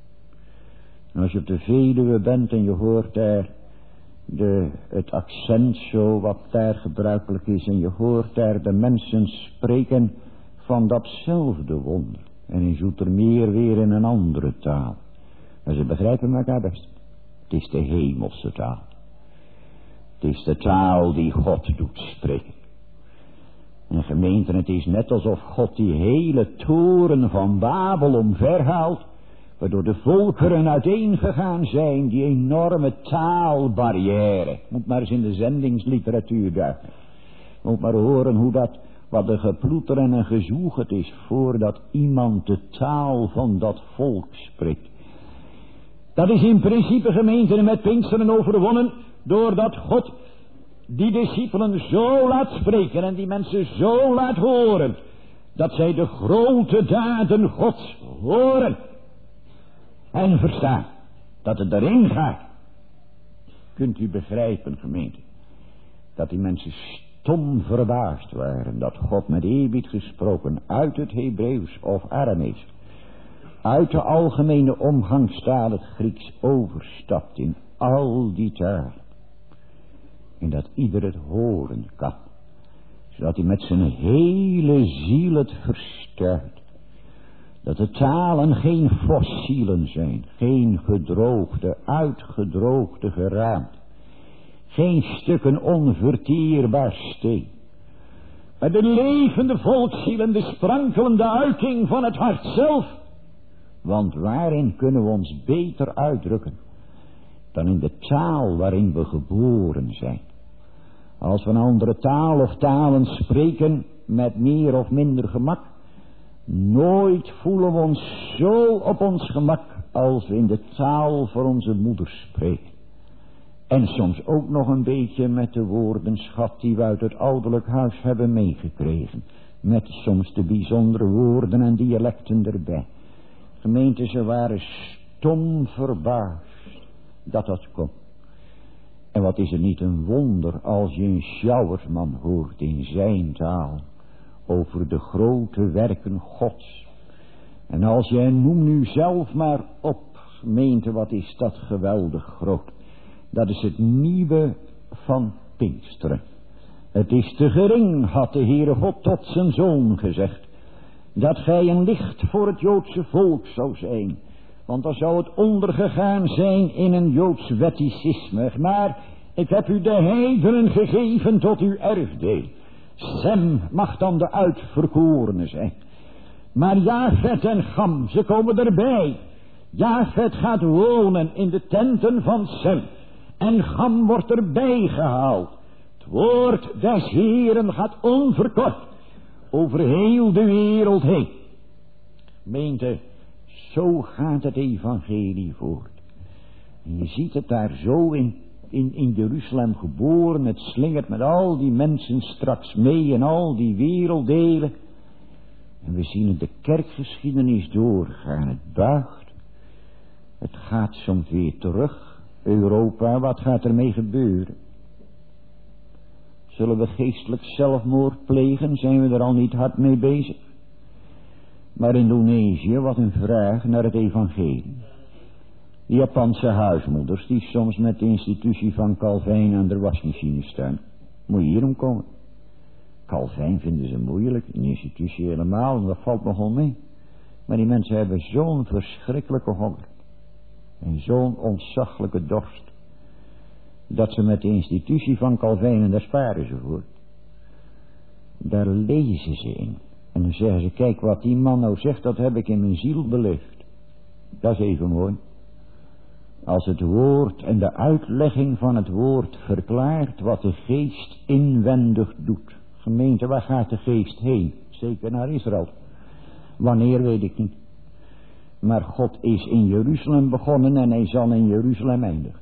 En als je op de Veluwe bent en je hoort daar het accent zo wat daar gebruikelijk is en je hoort daar de mensen spreken van datzelfde wonder. En in Zoetermeer weer in een andere taal. Maar ze begrijpen elkaar best. Het is de hemelse taal. Het is de taal die God doet spreken. En gemeenten, het is net alsof God die hele toren van Babel omverhaalt, waardoor de volkeren uiteengegaan zijn, die enorme taalbarrière. Moet maar eens in de zendingsliteratuur duiken. Moet maar horen hoe dat, wat een geploeter en een gezoeg het is, voordat iemand de taal van dat volk spreekt. Dat is in principe, gemeenten, met Pinksteren overwonnen, doordat God die discipelen zo laat spreken en die mensen zo laat horen, dat zij de grote daden Gods horen en verstaan. Dat het erin gaat. Kunt u begrijpen, gemeente, dat die mensen stom verbaasd waren dat God met eerbied gesproken uit het Hebreeuws of Aramees, uit de algemene omgangstaal het Grieks overstapt in al die taal. En dat ieder het horen kan. Zodat hij met zijn hele ziel het versterkt. Dat de talen geen fossielen zijn. Geen gedroogde, uitgedroogde geraamd. Geen stukken onverteerbaar steen. Maar de levende volkszielen, de sprankelende uiting van het hart zelf. Want waarin kunnen we ons beter uitdrukken dan in de taal waarin we geboren zijn? Als we een andere taal of talen spreken met meer of minder gemak, nooit voelen we ons zo op ons gemak als we in de taal voor onze moeder spreken. En soms ook nog een beetje met de woordenschat die we uit het ouderlijk huis hebben meegekregen. Met soms de bijzondere woorden en dialecten erbij. Gemeente, ze waren stom verbaasd dat dat kon. En wat is het niet een wonder als je een Sjouwersman hoort in zijn taal over de grote werken Gods. En als jij noem nu zelf maar op, gemeente, wat is dat geweldig groot. Dat is het nieuwe van Pinksteren. Het is te gering, had de Heere God tot zijn Zoon gezegd, dat gij een licht voor het Joodse volk zou zijn. Want dan zou het ondergegaan zijn in een Joods wetticisme. Maar ik heb u de heidenen gegeven tot uw erfdeel. Sem mag dan de uitverkorene zijn. Maar Jafet en Cham, ze komen erbij. Jafet gaat wonen in de tenten van Sem. En Cham wordt erbij gehaald. Het woord des Heeren gaat onverkort over heel de wereld heen. Gemeente, zo gaat het evangelie voort. En je ziet het daar zo in Jeruzalem geboren. Het slingert met al die mensen straks mee in al die werelddelen. En we zien de kerkgeschiedenis doorgaan. Het buigt. Het gaat soms weer terug. Europa, wat gaat ermee gebeuren? Zullen we geestelijk zelfmoord plegen? Zijn we er al niet hard mee bezig? Maar Indonesië, wat een vraag naar het evangelie. Die Japanse huismoeders die soms met de institutie van Calvijn aan de wasmachine staan. Moet je hierom komen. Calvijn vinden ze moeilijk, een institutie helemaal, en dat valt nogal mee. Maar die mensen hebben zo'n verschrikkelijke honger. En zo'n ontzaglijke dorst. Dat ze met de institutie van Calvijn, en daar sparen ze voor. Daar lezen ze in. En dan zeggen ze, kijk wat die man nou zegt, dat heb ik in mijn ziel beleefd. Dat is even mooi. Als het woord en de uitlegging van het woord verklaart wat de geest inwendig doet. Gemeente, waar gaat de geest heen? Zeker naar Israël. Wanneer weet ik niet. Maar God is in Jeruzalem begonnen en hij zal in Jeruzalem eindigen.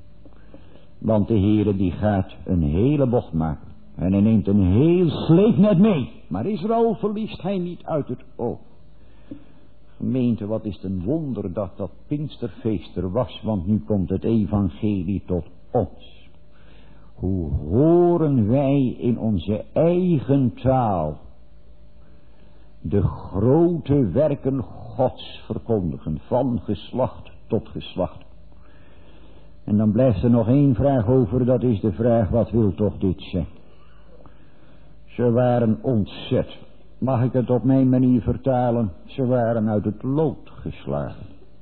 Want de Heere die gaat een hele bocht maken. En hij neemt een heel sleepnet mee. Maar Israël verliest hij niet uit het oog. Gemeente, wat is het een wonder dat dat Pinksterfeest er was. Want nu komt het evangelie tot ons. Hoe horen wij in onze eigen taal de grote werken Gods verkondigen. Van geslacht tot geslacht. En dan blijft er nog één vraag over. Dat is de vraag, wat wil toch dit zijn? Ze waren ontzet. Mag ik het op mijn manier vertalen? Ze waren uit het lood geslagen.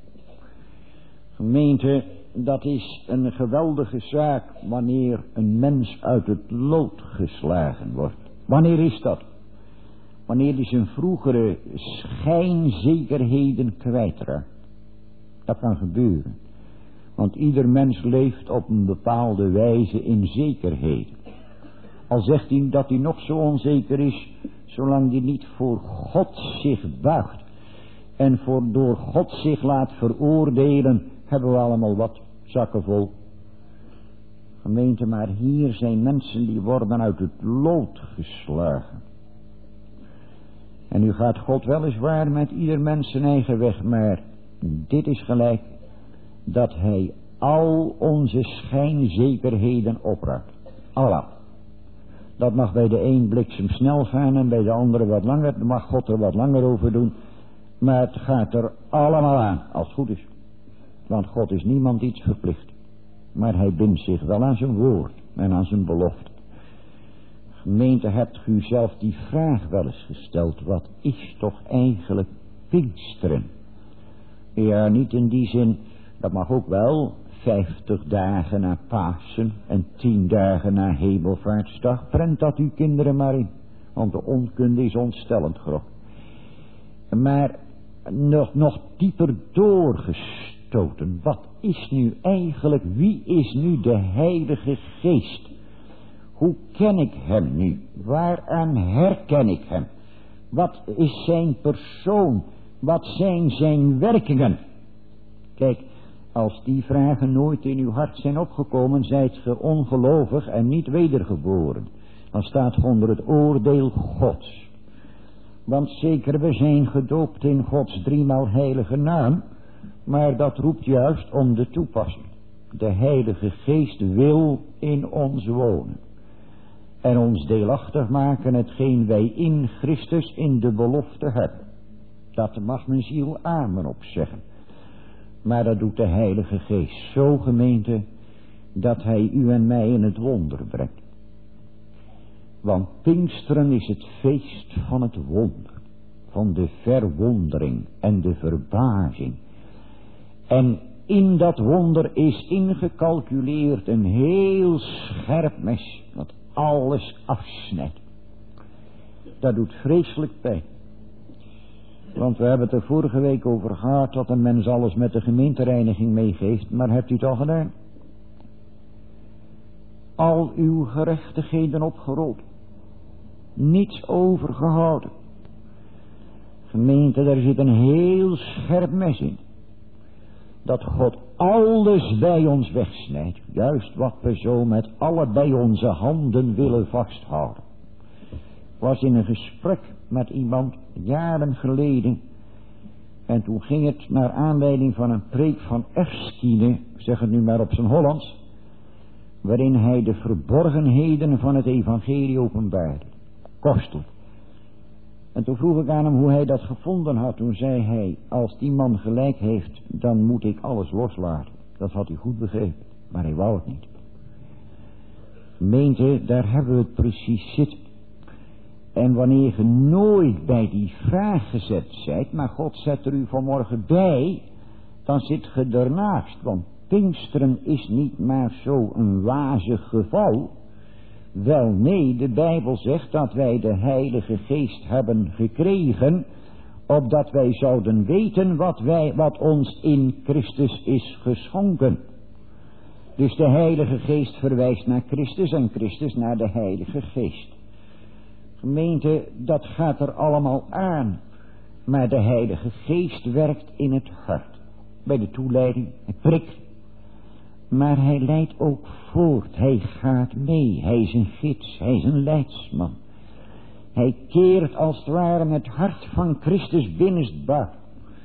Gemeente, dat is een geweldige zaak wanneer een mens uit het lood geslagen wordt. Wanneer is dat? Wanneer hij zijn vroegere schijnzekerheden kwijtraakt. Dat kan gebeuren. Want ieder mens leeft op een bepaalde wijze in zekerheden. Al zegt hij dat hij nog zo onzeker is, zolang hij niet voor God zich buigt en door God zich laat veroordelen, hebben we allemaal wat zakken vol. Gemeente, maar hier zijn mensen die worden uit het lood geslagen. En nu gaat God weliswaar met ieder mens zijn eigen weg, maar dit is gelijk dat hij al onze schijnzekerheden opraakt. Allah. Dat mag bij de een bliksemsnel gaan en bij de andere wat langer. Dan mag God er wat langer over doen. Maar het gaat er allemaal aan, als het goed is. Want God is niemand iets verplicht. Maar hij bindt zich wel aan zijn woord en aan zijn belofte. Gemeente, hebt u zelf die vraag wel eens gesteld. Wat is toch eigenlijk Pinksteren? Ja, niet in die zin, dat mag ook wel. 50 dagen na Pasen en 10 dagen na Hemelvaartsdag. Prent dat uw kinderen maar in. Want de onkunde is ontstellend groot. Maar nog dieper doorgestoten. Wat is nu eigenlijk, wie is nu de Heilige Geest? Hoe ken ik hem nu? Waaraan herken ik hem? Wat is zijn persoon? Wat zijn zijn werkingen? Kijk, als die vragen nooit in uw hart zijn opgekomen, zijt ge ongelovig en niet wedergeboren. Dan staat ge onder het oordeel Gods. Want zeker, we zijn gedoopt in Gods driemaal heilige naam, maar dat roept juist om de toepassing. De Heilige Geest wil in ons wonen. En ons deelachtig maken hetgeen wij in Christus in de belofte hebben. Dat mag mijn ziel amen op zeggen. Maar dat doet de Heilige Geest zo, gemeente, dat hij u en mij in het wonder brengt. Want Pinksteren is het feest van het wonder. Van de verwondering en de verbazing. En in dat wonder is ingecalculeerd een heel scherp mes. Dat alles afsnijdt. Dat doet vreselijk pijn. Want we hebben het er vorige week over gehad dat een mens alles met de gemeentereiniging meegeeft. Maar hebt u het al gedaan? Al uw gerechtigheden opgerold. Niets overgehouden. Gemeente, daar zit een heel scherp mes in. Dat God alles bij ons wegsnijdt. Juist wat we zo met allebei onze handen willen vasthouden. Ik was in een gesprek met iemand jaren geleden. En toen ging het naar aanleiding van een preek van Erskine. Ik zeg het nu maar op zijn Hollands. Waarin hij de verborgenheden van het evangelie openbaarde. Kostel. En toen vroeg ik aan hem hoe hij dat gevonden had. Toen zei hij, als die man gelijk heeft, dan moet ik alles loslaten. Dat had hij goed begrepen, maar hij wou het niet. Gemeente, daar hebben we het precies zitten. En wanneer je nooit bij die vraag gezet zijt, maar God zet er u vanmorgen bij, dan zit je ernaast. Want Pinksteren is niet maar zo een wazig geval. Wel nee, de Bijbel zegt dat wij de Heilige Geest hebben gekregen, opdat wij zouden weten wat ons in Christus is geschonken. Dus de Heilige Geest verwijst naar Christus en Christus naar de Heilige Geest. Gemeente, dat gaat er allemaal aan. Maar de Heilige Geest werkt in het hart. Bij de toeleiding, hij prikt. Maar hij leidt ook voort. Hij gaat mee. Hij is een gids. Hij is een leidsman. Hij keert als het ware het hart van Christus binnenstebuiten.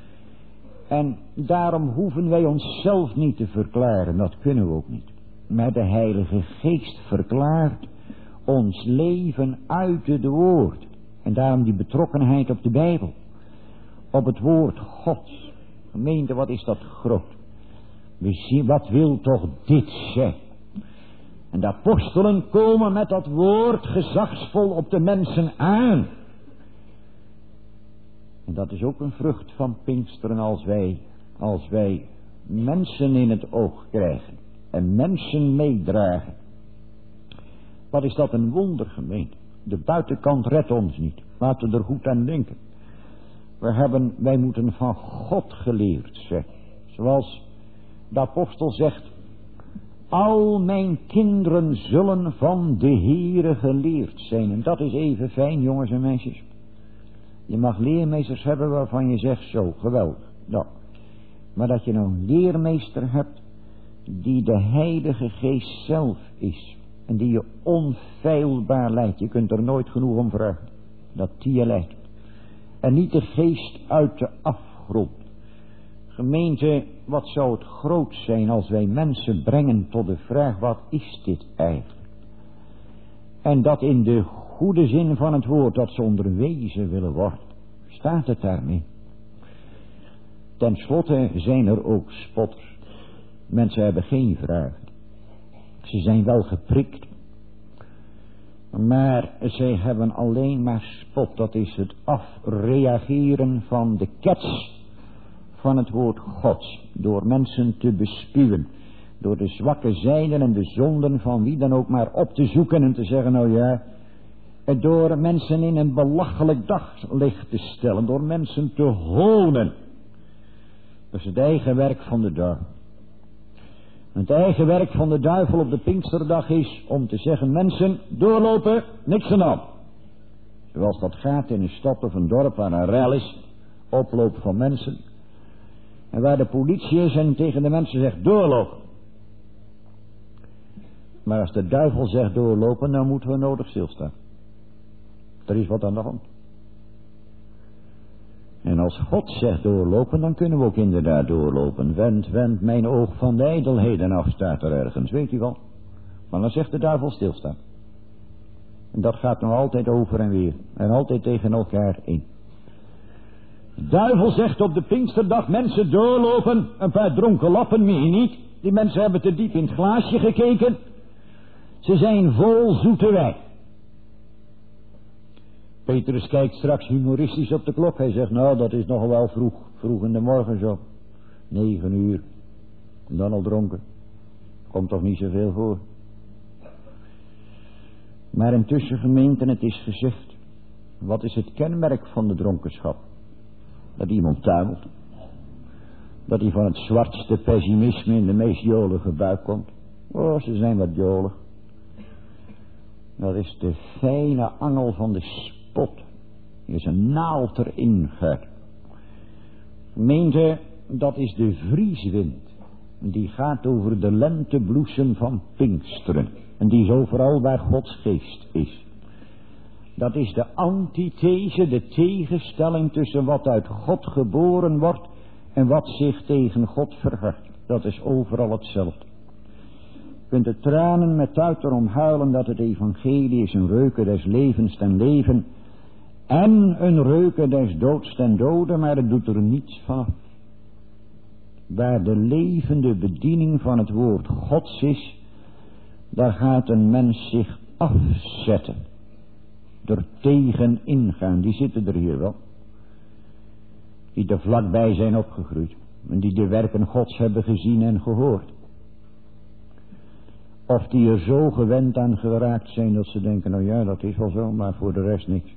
En daarom hoeven wij onszelf niet te verklaren. Dat kunnen we ook niet. Maar de Heilige Geest verklaart ons leven uit het woord. En daarom die betrokkenheid op de Bijbel. Op het woord Gods. Gemeente, wat is dat groot. We zien, wat wil toch dit zeggen? En de apostelen komen met dat woord gezagsvol op de mensen aan. En dat is ook een vrucht van Pinksteren als wij mensen in het oog krijgen. En mensen meedragen. Wat is dat een wonder, gemeente. De buitenkant redt ons niet. Laten we er goed aan denken. Wij moeten van God geleerd zijn. Zoals de apostel zegt. Al mijn kinderen zullen van de Heere geleerd zijn. En dat is even fijn, jongens en meisjes. Je mag leermeesters hebben waarvan je zegt zo, geweldig. Nou, maar dat je nou een leermeester hebt die de Heilige Geest zelf is. En die je onfeilbaar leidt. Je kunt er nooit genoeg om vragen. Dat die je leidt. En niet de geest uit de afgrond. Gemeente, wat zou het groot zijn als wij mensen brengen tot de vraag, wat is dit eigenlijk? En dat in de goede zin van het woord, dat ze onderwezen willen worden. Staat het daarmee? Ten slotte zijn er ook spotters. Mensen hebben geen vragen. Ze zijn wel geprikt. Maar zij hebben alleen maar spot. Dat is het afreageren van de kets van het woord Gods. Door mensen te bespuwen. Door de zwakke zijden en de zonden van wie dan ook maar op te zoeken en te zeggen, nou ja. Door mensen in een belachelijk daglicht te stellen. Door mensen te honen. Dat is het eigen werk van de duivel. Het eigen werk van de duivel op de Pinksterdag is om te zeggen, mensen, doorlopen, niks aan de hand. Zoals dat gaat in een stad of een dorp waar een rel is, oploop van mensen. En waar de politie is en tegen de mensen zegt, doorlopen. Maar als de duivel zegt doorlopen, dan moeten we nodig stilstaan. Er is wat aan de hand. En als God zegt doorlopen, dan kunnen we ook inderdaad doorlopen. Wend mijn oog van de ijdelheden af, staat er ergens, weet u wel. Maar dan zegt de duivel stilstaan. En dat gaat nog altijd over en weer. En altijd tegen elkaar in. De duivel zegt op de Pinksterdag mensen doorlopen, een paar dronken lappen, meer niet. Die mensen hebben te diep in het glaasje gekeken. Ze zijn vol zoete wijn. Petrus kijkt straks humoristisch op de klok. Hij zegt, nou dat is nog wel vroeg in de morgen zo. 9 uur. En dan al dronken. Komt toch niet zoveel voor. Maar intussen gemeenten, het is gezegd. Wat is het kenmerk van de dronkenschap? Dat iemand tuimelt. Dat hij van het zwartste pessimisme in de meest jolige buik komt. Oh, ze zijn wat jolig. Dat is de fijne angel van de spot. Die is een naald erin gaat. Gemeente, dat is de vrieswind. Die gaat over de lentebloesem van Pinksteren. En die is overal waar Gods geest is. Dat is de antithese, de tegenstelling tussen wat uit God geboren wordt en wat zich tegen God verheft. Dat is overal hetzelfde. Je kunt de tranen met uit erom huilen dat het evangelie is een reuke des levens ten leven en een reuke des doods ten dode, maar het doet er niets van. Waar de levende bediening van het woord Gods is, daar gaat een mens zich afzetten. Er tegen ingaan, die zitten er hier wel. Die er vlakbij zijn opgegroeid. En die de werken Gods hebben gezien en gehoord. Of die er zo gewend aan geraakt zijn dat ze denken, nou ja, dat is wel zo, maar voor de rest niks.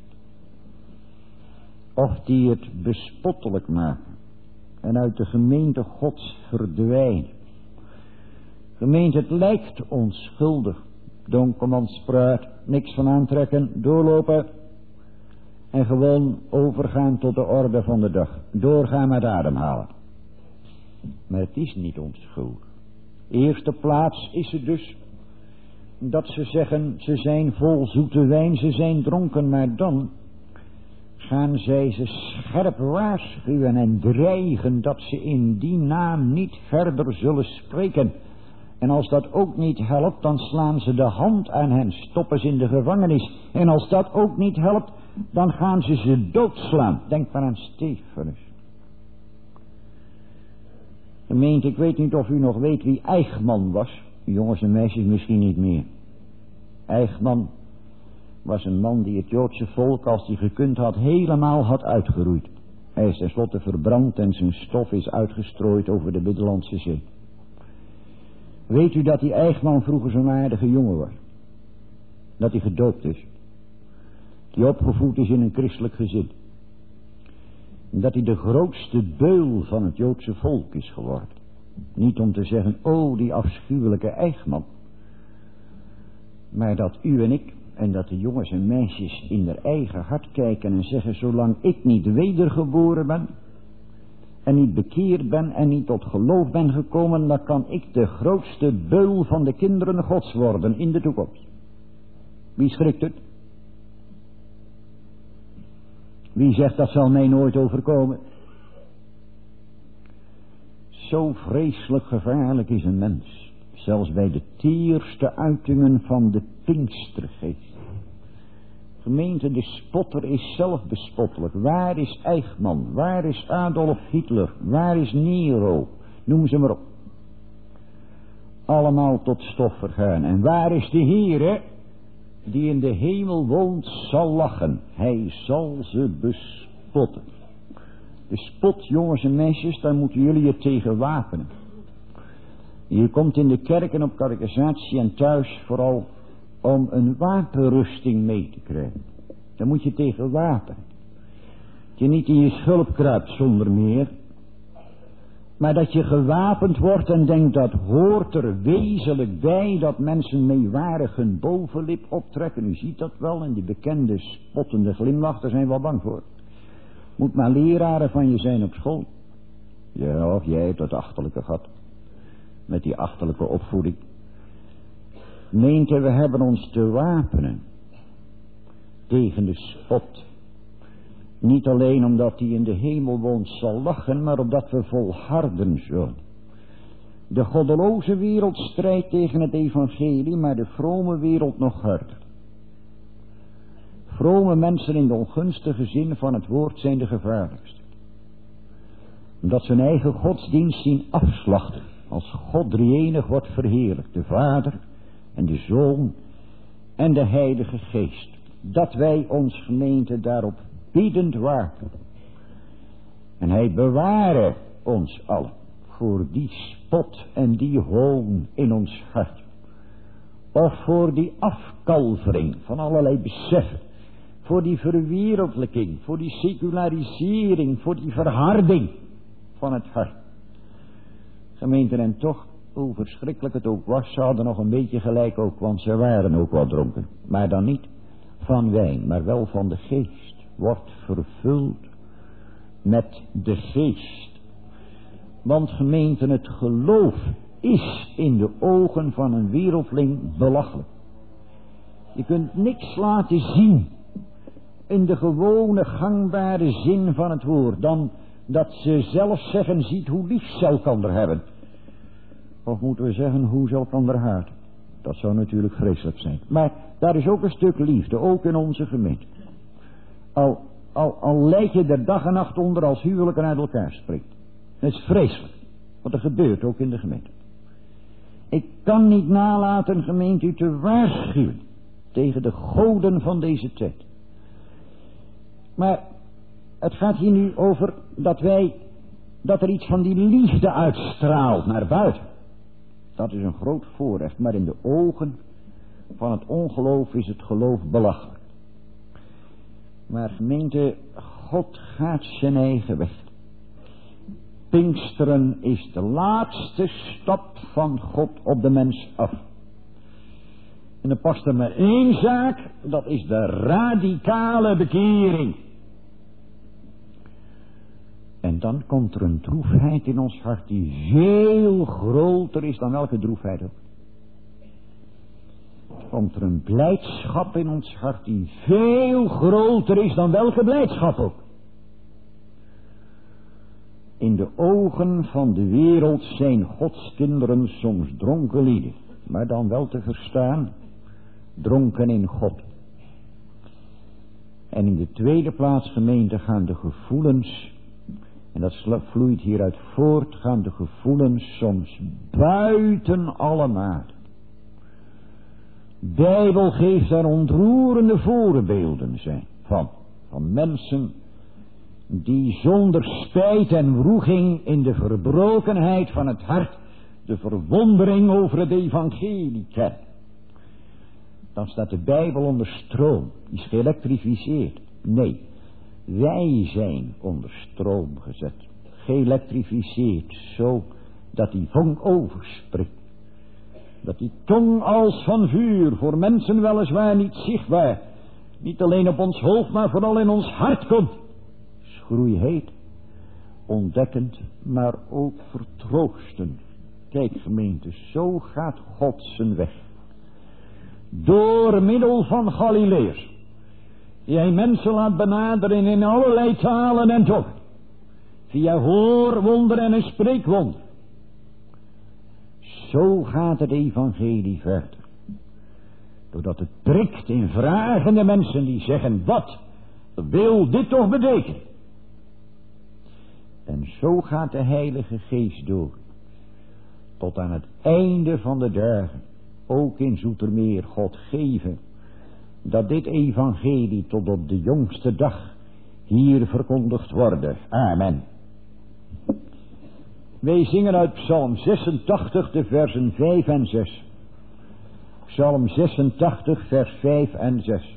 Of die het bespottelijk maken. En uit de gemeente Gods verdwijnen. Gemeente, het lijkt onschuldig. Donkermanspraat, niks van aantrekken, doorlopen. En gewoon overgaan tot de orde van de dag. Doorgaan met ademhalen. Maar het is niet onschuldig. Eerste plaats is het dus dat ze zeggen, ze zijn vol zoete wijn, ze zijn dronken, maar dan gaan zij ze scherp waarschuwen en dreigen dat ze in die naam niet verder zullen spreken. En als dat ook niet helpt, dan slaan ze de hand aan hen, stoppen ze in de gevangenis. En als dat ook niet helpt, dan gaan ze doodslaan. Denk maar aan Stefanus. Gemeente, ik weet niet of u nog weet wie Eichmann was. Jongens en meisjes misschien niet meer. Eichmann was een man die het Joodse volk, als hij gekund had, helemaal had uitgeroeid. Hij is tenslotte verbrand en zijn stof is uitgestrooid over de Middellandse Zee. Weet u dat die Eichmann vroeger zo'n aardige jongen was? Dat hij gedoopt is. Die opgevoed is in een christelijk gezin. En dat hij de grootste beul van het Joodse volk is geworden. Niet om te zeggen, oh die afschuwelijke Eichmann. Maar dat u en ik, en dat de jongens en meisjes in hun eigen hart kijken en zeggen, zolang ik niet wedergeboren ben en niet bekeerd ben en niet tot geloof ben gekomen, dan kan ik de grootste beul van de kinderen Gods worden in de toekomst. Wie schrikt het? Wie zegt dat zal mij nooit overkomen? Zo vreselijk gevaarlijk is een mens. Zelfs bij de teerste uitingen van de Pinkstergeest. Gemeente, de spotter is zelf bespottelijk. Waar is Eichmann? Waar is Adolf Hitler? Waar is Nero? Noem ze maar op. Allemaal tot stof vergaan. En waar is de Heere die in de hemel woont zal lachen? Hij zal ze bespotten. De spot, jongens en meisjes, daar moeten jullie je tegen wapenen. Je komt in de kerken op catechisatie en thuis vooral om een wapenrusting mee te krijgen. Daar moet je tegen wapenen. Dat je niet in je schulp kruipt zonder meer. Maar dat je gewapend wordt en denkt dat hoort er wezenlijk bij dat mensen meewarig hun bovenlip optrekken. U ziet dat wel en die bekende spottende glimlach, daar zijn we wel bang voor. Moet maar leraren van je zijn op school. Ja, of jij hebt dat achterlijke gehad. Met die achterlijke opvoeding. Meente, we hebben ons te wapenen. Tegen de spot. Niet alleen omdat hij in de hemel woont zal lachen, maar omdat we volharden zullen. De goddeloze wereld strijdt tegen het evangelie, maar de vrome wereld nog harder. Vrome mensen in de ongunstige zin van het woord zijn de gevaarlijkste. dat zijn eigen godsdienst zien afslachten. Als God drieënig wordt verheerlijkt. De Vader en de Zoon en de Heilige Geest. Dat wij ons gemeente daarop biedend waken. En hij beware ons allen voor die spot en die hoon in ons hart. Of voor die afkalvering van allerlei beseffen. Voor die verwereldlijking, voor die secularisering, voor die verharding van het hart. Gemeente, en toch, hoe verschrikkelijk het ook was, ze hadden nog een beetje gelijk ook, want ze waren ook wel dronken. Maar dan niet van wijn, maar wel van de geest. Wordt vervuld met de geest. Want gemeente, het geloof is in de ogen van een wereldling belachelijk. Je kunt niks laten zien in de gewone gangbare zin van het woord, dan dat ze zelf zeggen, ziet hoe lief ze elkander hebben. Of moeten we zeggen, hoe ze elkander haat. Dat zou natuurlijk vreselijk zijn. Maar daar is ook een stuk liefde, ook in onze gemeente. Al leid je er dag en nacht onder als huwelijken uit elkaar spreekt. Het is vreselijk, wat er gebeurt ook in de gemeente. Ik kan niet nalaten, gemeente, u te waarschuwen tegen de goden van deze tijd. Maar het gaat hier nu over dat er iets van die liefde uitstraalt naar buiten. Dat is een groot voorrecht, maar in de ogen van het ongeloof is het geloof belachelijk. Maar gemeente, God gaat zijn eigen weg. Pinksteren is de laatste stap van God op de mens af. En er past er maar één zaak, dat is de radicale bekering. En dan komt er een droefheid in ons hart die veel groter is dan welke droefheid ook. Komt er een blijdschap in ons hart die veel groter is dan welke blijdschap ook. In de ogen van de wereld zijn Gods kinderen soms dronken lieden, maar dan wel te verstaan, dronken in God. En in de tweede plaats, gemeente, gaan de gevoelens, en dat vloeit hieruit voort, gaan de gevoelens soms buiten alle maat. De Bijbel geeft daar ontroerende voorbeelden zijn van mensen die zonder spijt en wroeging in de verbrokenheid van het hart de verwondering over het evangelie kennen. Dan staat de Bijbel onder stroom, die is geëlektrificeerd. Nee, wij zijn onder stroom gezet, geëlektrificeerd, zo dat die vonk overspringt. Dat die tong als van vuur, voor mensen weliswaar niet zichtbaar, niet alleen op ons hoofd, maar vooral in ons hart komt. Schroeiheet, ontdekkend, maar ook vertroostend. Kijk gemeente, zo gaat God zijn weg. Door middel van Galileërs, die hij mensen laat benaderen in allerlei talen en tongen. Via hoorwonder en een spreekwonder. Zo gaat het evangelie verder. Doordat het prikt in vragende mensen die zeggen, wat wil dit toch betekenen? En zo gaat de Heilige Geest door. Tot aan het einde van de dagen. Ook in Zoetermeer God geven. Dat dit evangelie tot op de jongste dag hier verkondigd worden. Amen. Wij zingen uit Psalm 86 de versen 5 en 6. Psalm 86 vers 5 en 6.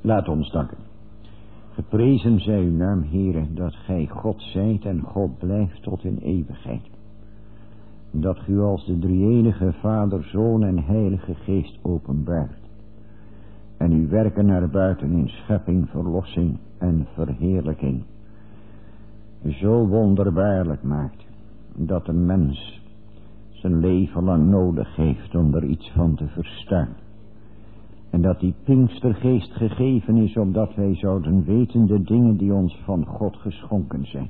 Laat ons danken. Geprezen zij uw naam, Heere, dat gij God zijt en God blijft tot in eeuwigheid. Dat u als de drie-enige Vader, Zoon en Heilige Geest openbaart. En uw werken naar buiten in schepping, verlossing en verheerlijking zo wonderbaarlijk maakt, dat een mens zijn leven lang nodig heeft om er iets van te verstaan. En dat die Pinkstergeest gegeven is, opdat wij zouden weten de dingen die ons van God geschonken zijn.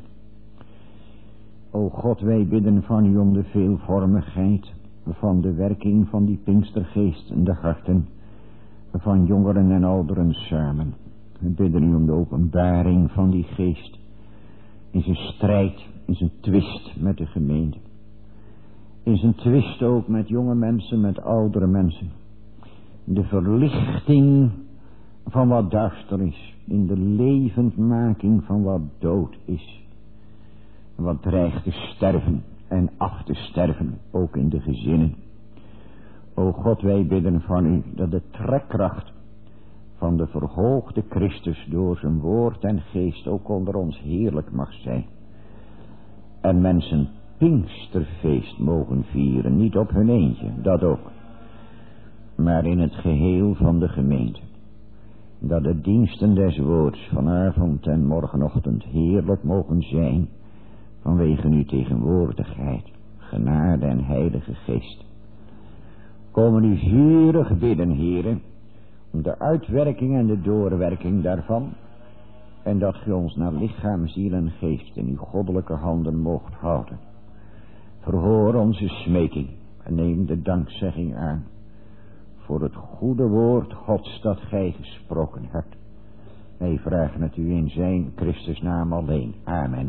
O God, wij bidden van u om de veelvormigheid van de werking van die Pinkstergeest in de harten van jongeren en ouderen samen. We bidden u om de openbaring van die geest in zijn strijd, in zijn twist met de gemeente. In zijn twist ook met jonge mensen, met oudere mensen. De verlichting van wat duister is. In de levendmaking van wat dood is. Wat dreigt te sterven en af te sterven, ook in de gezinnen. O God, wij bidden van u dat de trekkracht van de verhoogde Christus door zijn woord en geest ook onder ons heerlijk mag zijn. En mensen Pinksterfeest mogen vieren, niet op hun eentje, dat ook. Maar in het geheel van de gemeente. Dat de diensten des woords vanavond en morgenochtend heerlijk mogen zijn vanwege uw tegenwoordigheid, genade en heilige geest. Komen u vurig bidden, heren, om de uitwerking en de doorwerking daarvan, en dat gij ons naar lichaam, ziel en geest in uw goddelijke handen moogt houden. Verhoor onze smeking en neem de dankzegging aan voor het goede woord Gods dat gij gesproken hebt. Wij vragen het u in zijn Christus naam alleen. Amen.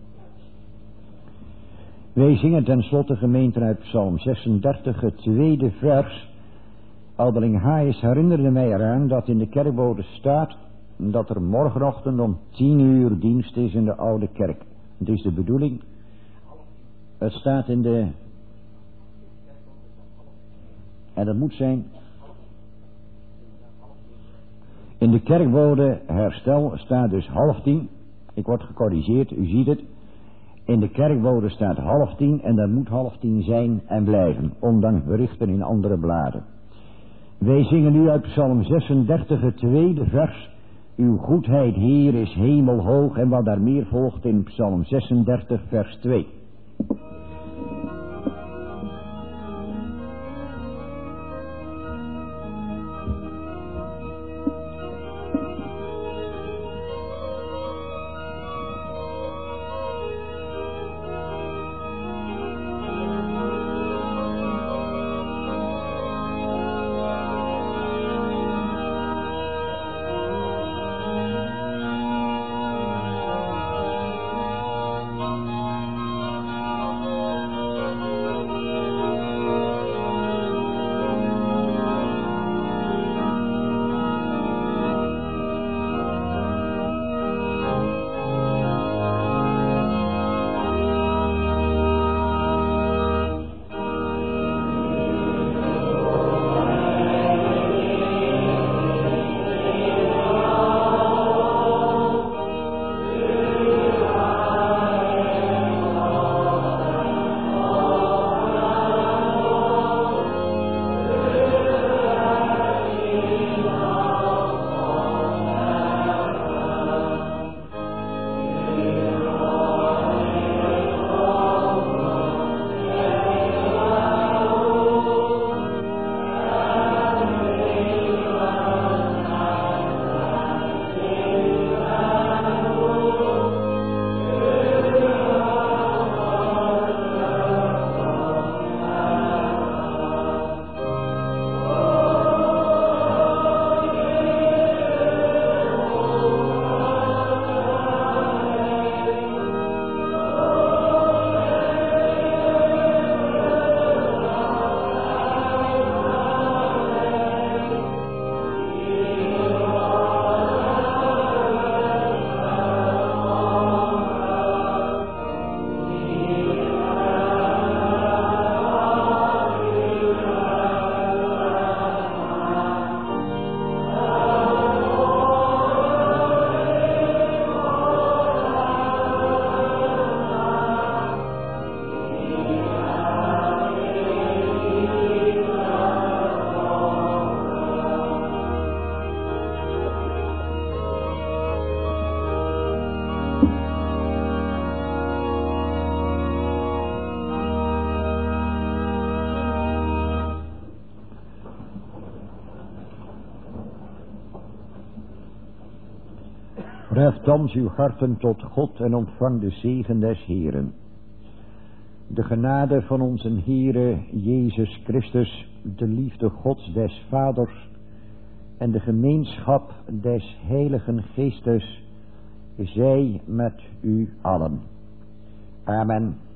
Wij zingen tenslotte, gemeente, uit Psalm 36, het tweede vers. Ouderling Hayes herinnerde mij eraan dat in de kerkbode staat dat er morgenochtend om 10 uur dienst is in de oude kerk. Het is de bedoeling. Het staat in de... En dat moet zijn... In de kerkbode herstel staat dus 9:30. Ik word gecorrigeerd, u ziet het. In de kerkbode staat 9:30 en dat moet 9:30 zijn en blijven, ondanks berichten in andere bladen. Wij zingen nu uit Psalm 36 het tweede vers. Uw goedheid, Heer, is hemelhoog, en wat daar meer volgt in Psalm 36 vers 2. Verheft thans uw harten tot God en ontvang de zegen des Heeren. De genade van onze Heere Jezus Christus, de liefde Gods des Vaders en de gemeenschap des Heiligen Geestes, zij met u allen. Amen.